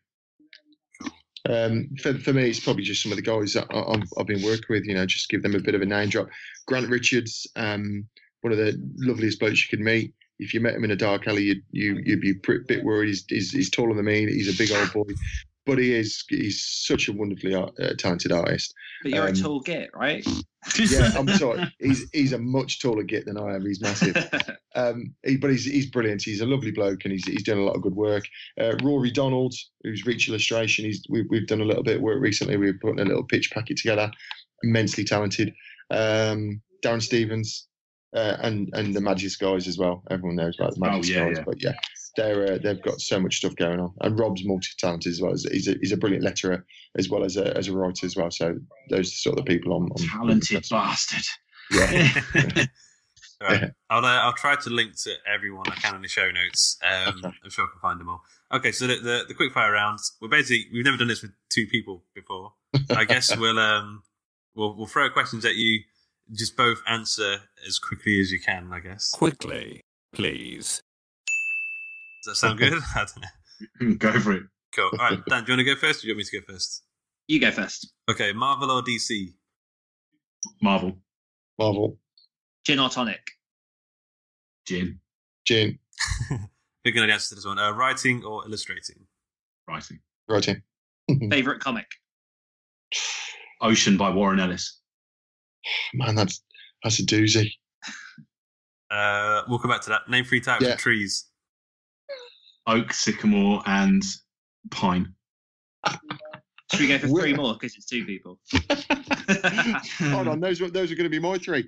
S10: For me, it's probably just some of the guys that I've been working with. Just give them a bit of a name drop. Grant Richards, one of the loveliest blokes you could meet. If you met him in a dark alley, you'd be a bit worried. He's taller than me. He's a big old boy, but he's such a wonderfully talented artist.
S7: But you're a tall git, right?
S10: Yeah, I'm sorry. He's a much taller git than I am. He's massive, but he's brilliant. He's a lovely bloke, and he's doing a lot of good work. Rory Donald, who's Reach Illustration, we've done a little bit of work recently. We're putting a little pitch packet together. Immensely talented. Darren Stevens. And the Magis guys as well. Everyone knows about the Magis guys, but yeah, they've got so much stuff going on. And Rob's multi-talented as well. He's a brilliant letterer as well as a writer as well. So those are sort of the people I'm
S9: talented bastard.
S10: Yeah.
S8: Nice. All right.
S10: Yeah.
S8: I'll try to link to everyone I can in the show notes.
S10: Okay.
S8: I'm sure I can find them all. Okay, so the quickfire rounds. We've never done this with two people before. I guess we'll throw questions at you. Just both answer as quickly as you can. I guess.
S6: Quickly, please.
S8: Does that sound good? I don't know.
S9: Go for it.
S8: Cool. All right, Dan, do you want to go first, or do you want me to go first?
S7: You go first.
S8: Okay, Marvel or DC?
S9: Marvel.
S10: Marvel.
S7: Gin or tonic?
S9: Gin.
S10: Gin.
S8: Big on the answer to this one. Writing or illustrating?
S9: Writing.
S10: Writing.
S7: Favorite comic?
S9: Ocean by Warren Ellis.
S10: Man, that's a doozy.
S8: We'll come back to that. Name 3 types of trees.
S9: Oak, sycamore, and pine.
S7: Should we go for 3 more because it's 2 people?
S10: Hold on, those are going to be my 3.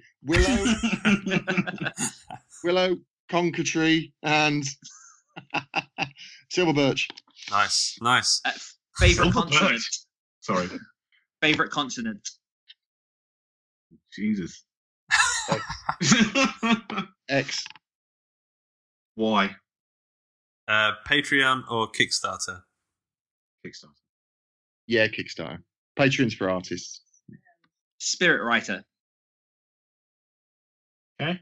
S10: Willow, conker tree, and silver birch.
S8: Nice.
S7: Favorite continent?
S9: Sorry.
S7: Favorite continent?
S9: Jesus.
S10: X.
S9: Y.
S8: Patreon or Kickstarter?
S9: Kickstarter.
S10: Yeah, Kickstarter. Patreon's for artists.
S7: Spirit writer?
S9: Okay.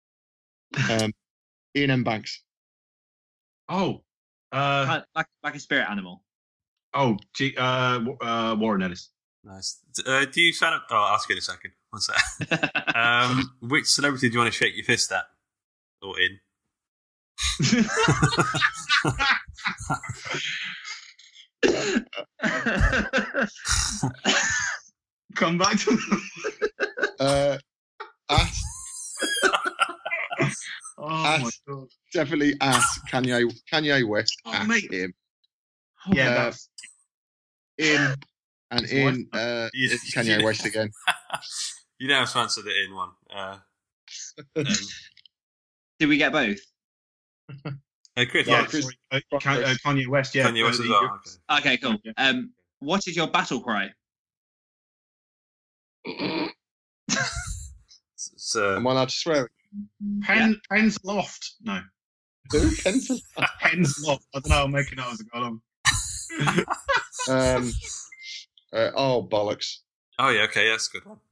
S10: Ian M. Banks.
S9: Oh.
S7: Like a spirit animal.
S9: Oh, Warren Ellis.
S8: Nice. Do you sign up? Oh, I'll ask you in a second. One sec. Which celebrity do you want to shake your fist at? Or in?
S9: Come back to my God.
S10: Definitely at Kanye West. At
S9: mate.
S10: him.
S9: Yeah, that's
S10: in and in it's Kanye West again.
S8: You know I've answered the in one.
S7: Did we get both?
S8: Chris,
S9: yeah,
S10: Chris.
S9: Kanye West. Yeah,
S8: Kanye West as well.
S7: Okay, cool. What is your battle cry?
S10: Am I allowed to swear?
S9: Penn's Loft. No.
S10: Who? Pencil?
S9: Penn's Loft. I don't know. I'm making it as I go along.
S10: Oh, bollocks.
S8: Oh, yeah, okay, that's a good one.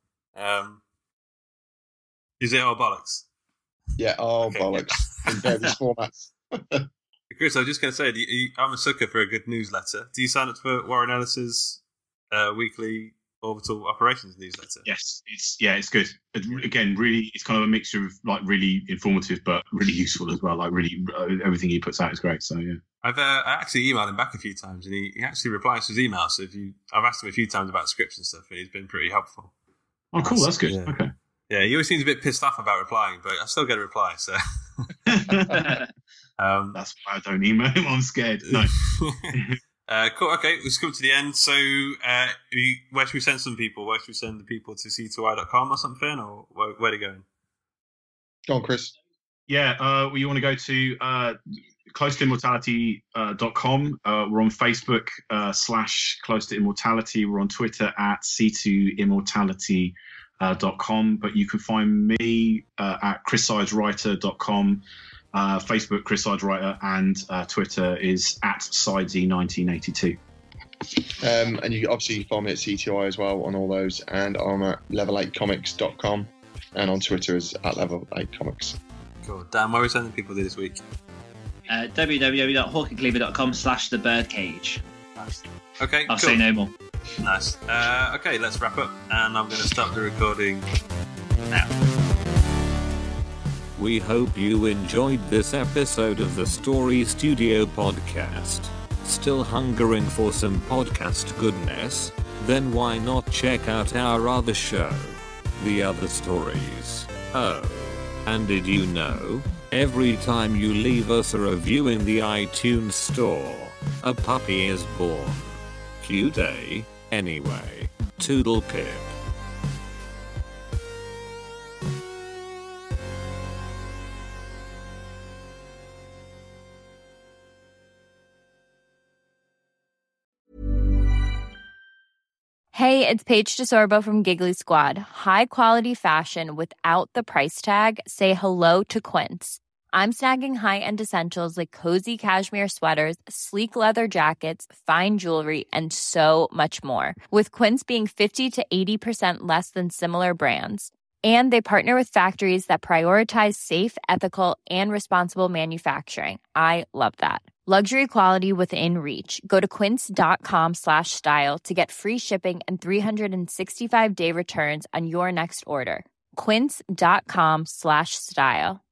S8: Is it all bollocks?
S10: Yeah,
S8: Okay.
S10: bollocks. In various formats.
S8: Chris, I was just going to say, I'm a sucker for a good newsletter. Do you sign up for Warren Ellis's weekly orbital operations newsletter?
S9: Yes, it's good. Again, really, it's kind of a mixture of like really informative but really useful as well. Like really, everything he puts out is great. So yeah,
S8: I actually emailed him back a few times, and he actually replies to his emails. So I've asked him a few times about scripts and stuff, and he's been pretty helpful.
S9: Oh, cool. That's good.
S8: Yeah.
S9: Okay.
S8: Yeah, he always seems a bit pissed off about replying, but I still get a reply. So
S9: that's why I don't email him. I'm scared. No.
S8: Cool. Okay, let's come to the end. So, where should we send some people? Where should we send the people to c2i.com or something, or where are they going?
S10: Go on, Chris.
S9: Yeah, well, you want to go to closetoimmortality.com. We're on Facebook /closetoimmortality. We're on Twitter at c2immortality.com. But you can find me at chrissideswriter.com. Facebook, Chris Sides Writer, and Twitter is at Sidesy1982.
S10: And you can obviously find me at C2I as well on all those, and I'm at level8comics.com, and on Twitter is at level8comics.
S8: Cool. Dan, where are we sending people to this week?
S7: www.hawkingcleaver.com/thebirdcage.
S8: Nice. Okay,
S7: I'll
S8: cool.
S7: say no more.
S8: Nice. Okay, let's wrap up, and I'm going to stop the recording now.
S6: We hope you enjoyed this episode of the Story Studio podcast. Still hungering for some podcast goodness? Then why not check out our other show, The Other Stories? Oh, and did you know, every time you leave us a review in the iTunes store, a puppy is born. Cute, eh? Anyway, toodle pip.
S11: Hey, it's Paige DeSorbo from Giggly Squad. High quality fashion without the price tag. Say hello to Quince. I'm snagging high-end essentials like cozy cashmere sweaters, sleek leather jackets, fine jewelry, and so much more. With Quince being 50 to 80% less than similar brands. And they partner with factories that prioritize safe, ethical, and responsible manufacturing. I love that. Luxury quality within reach. Go to quince.com/style to get free shipping and 365-day returns on your next order. Quince.com/style.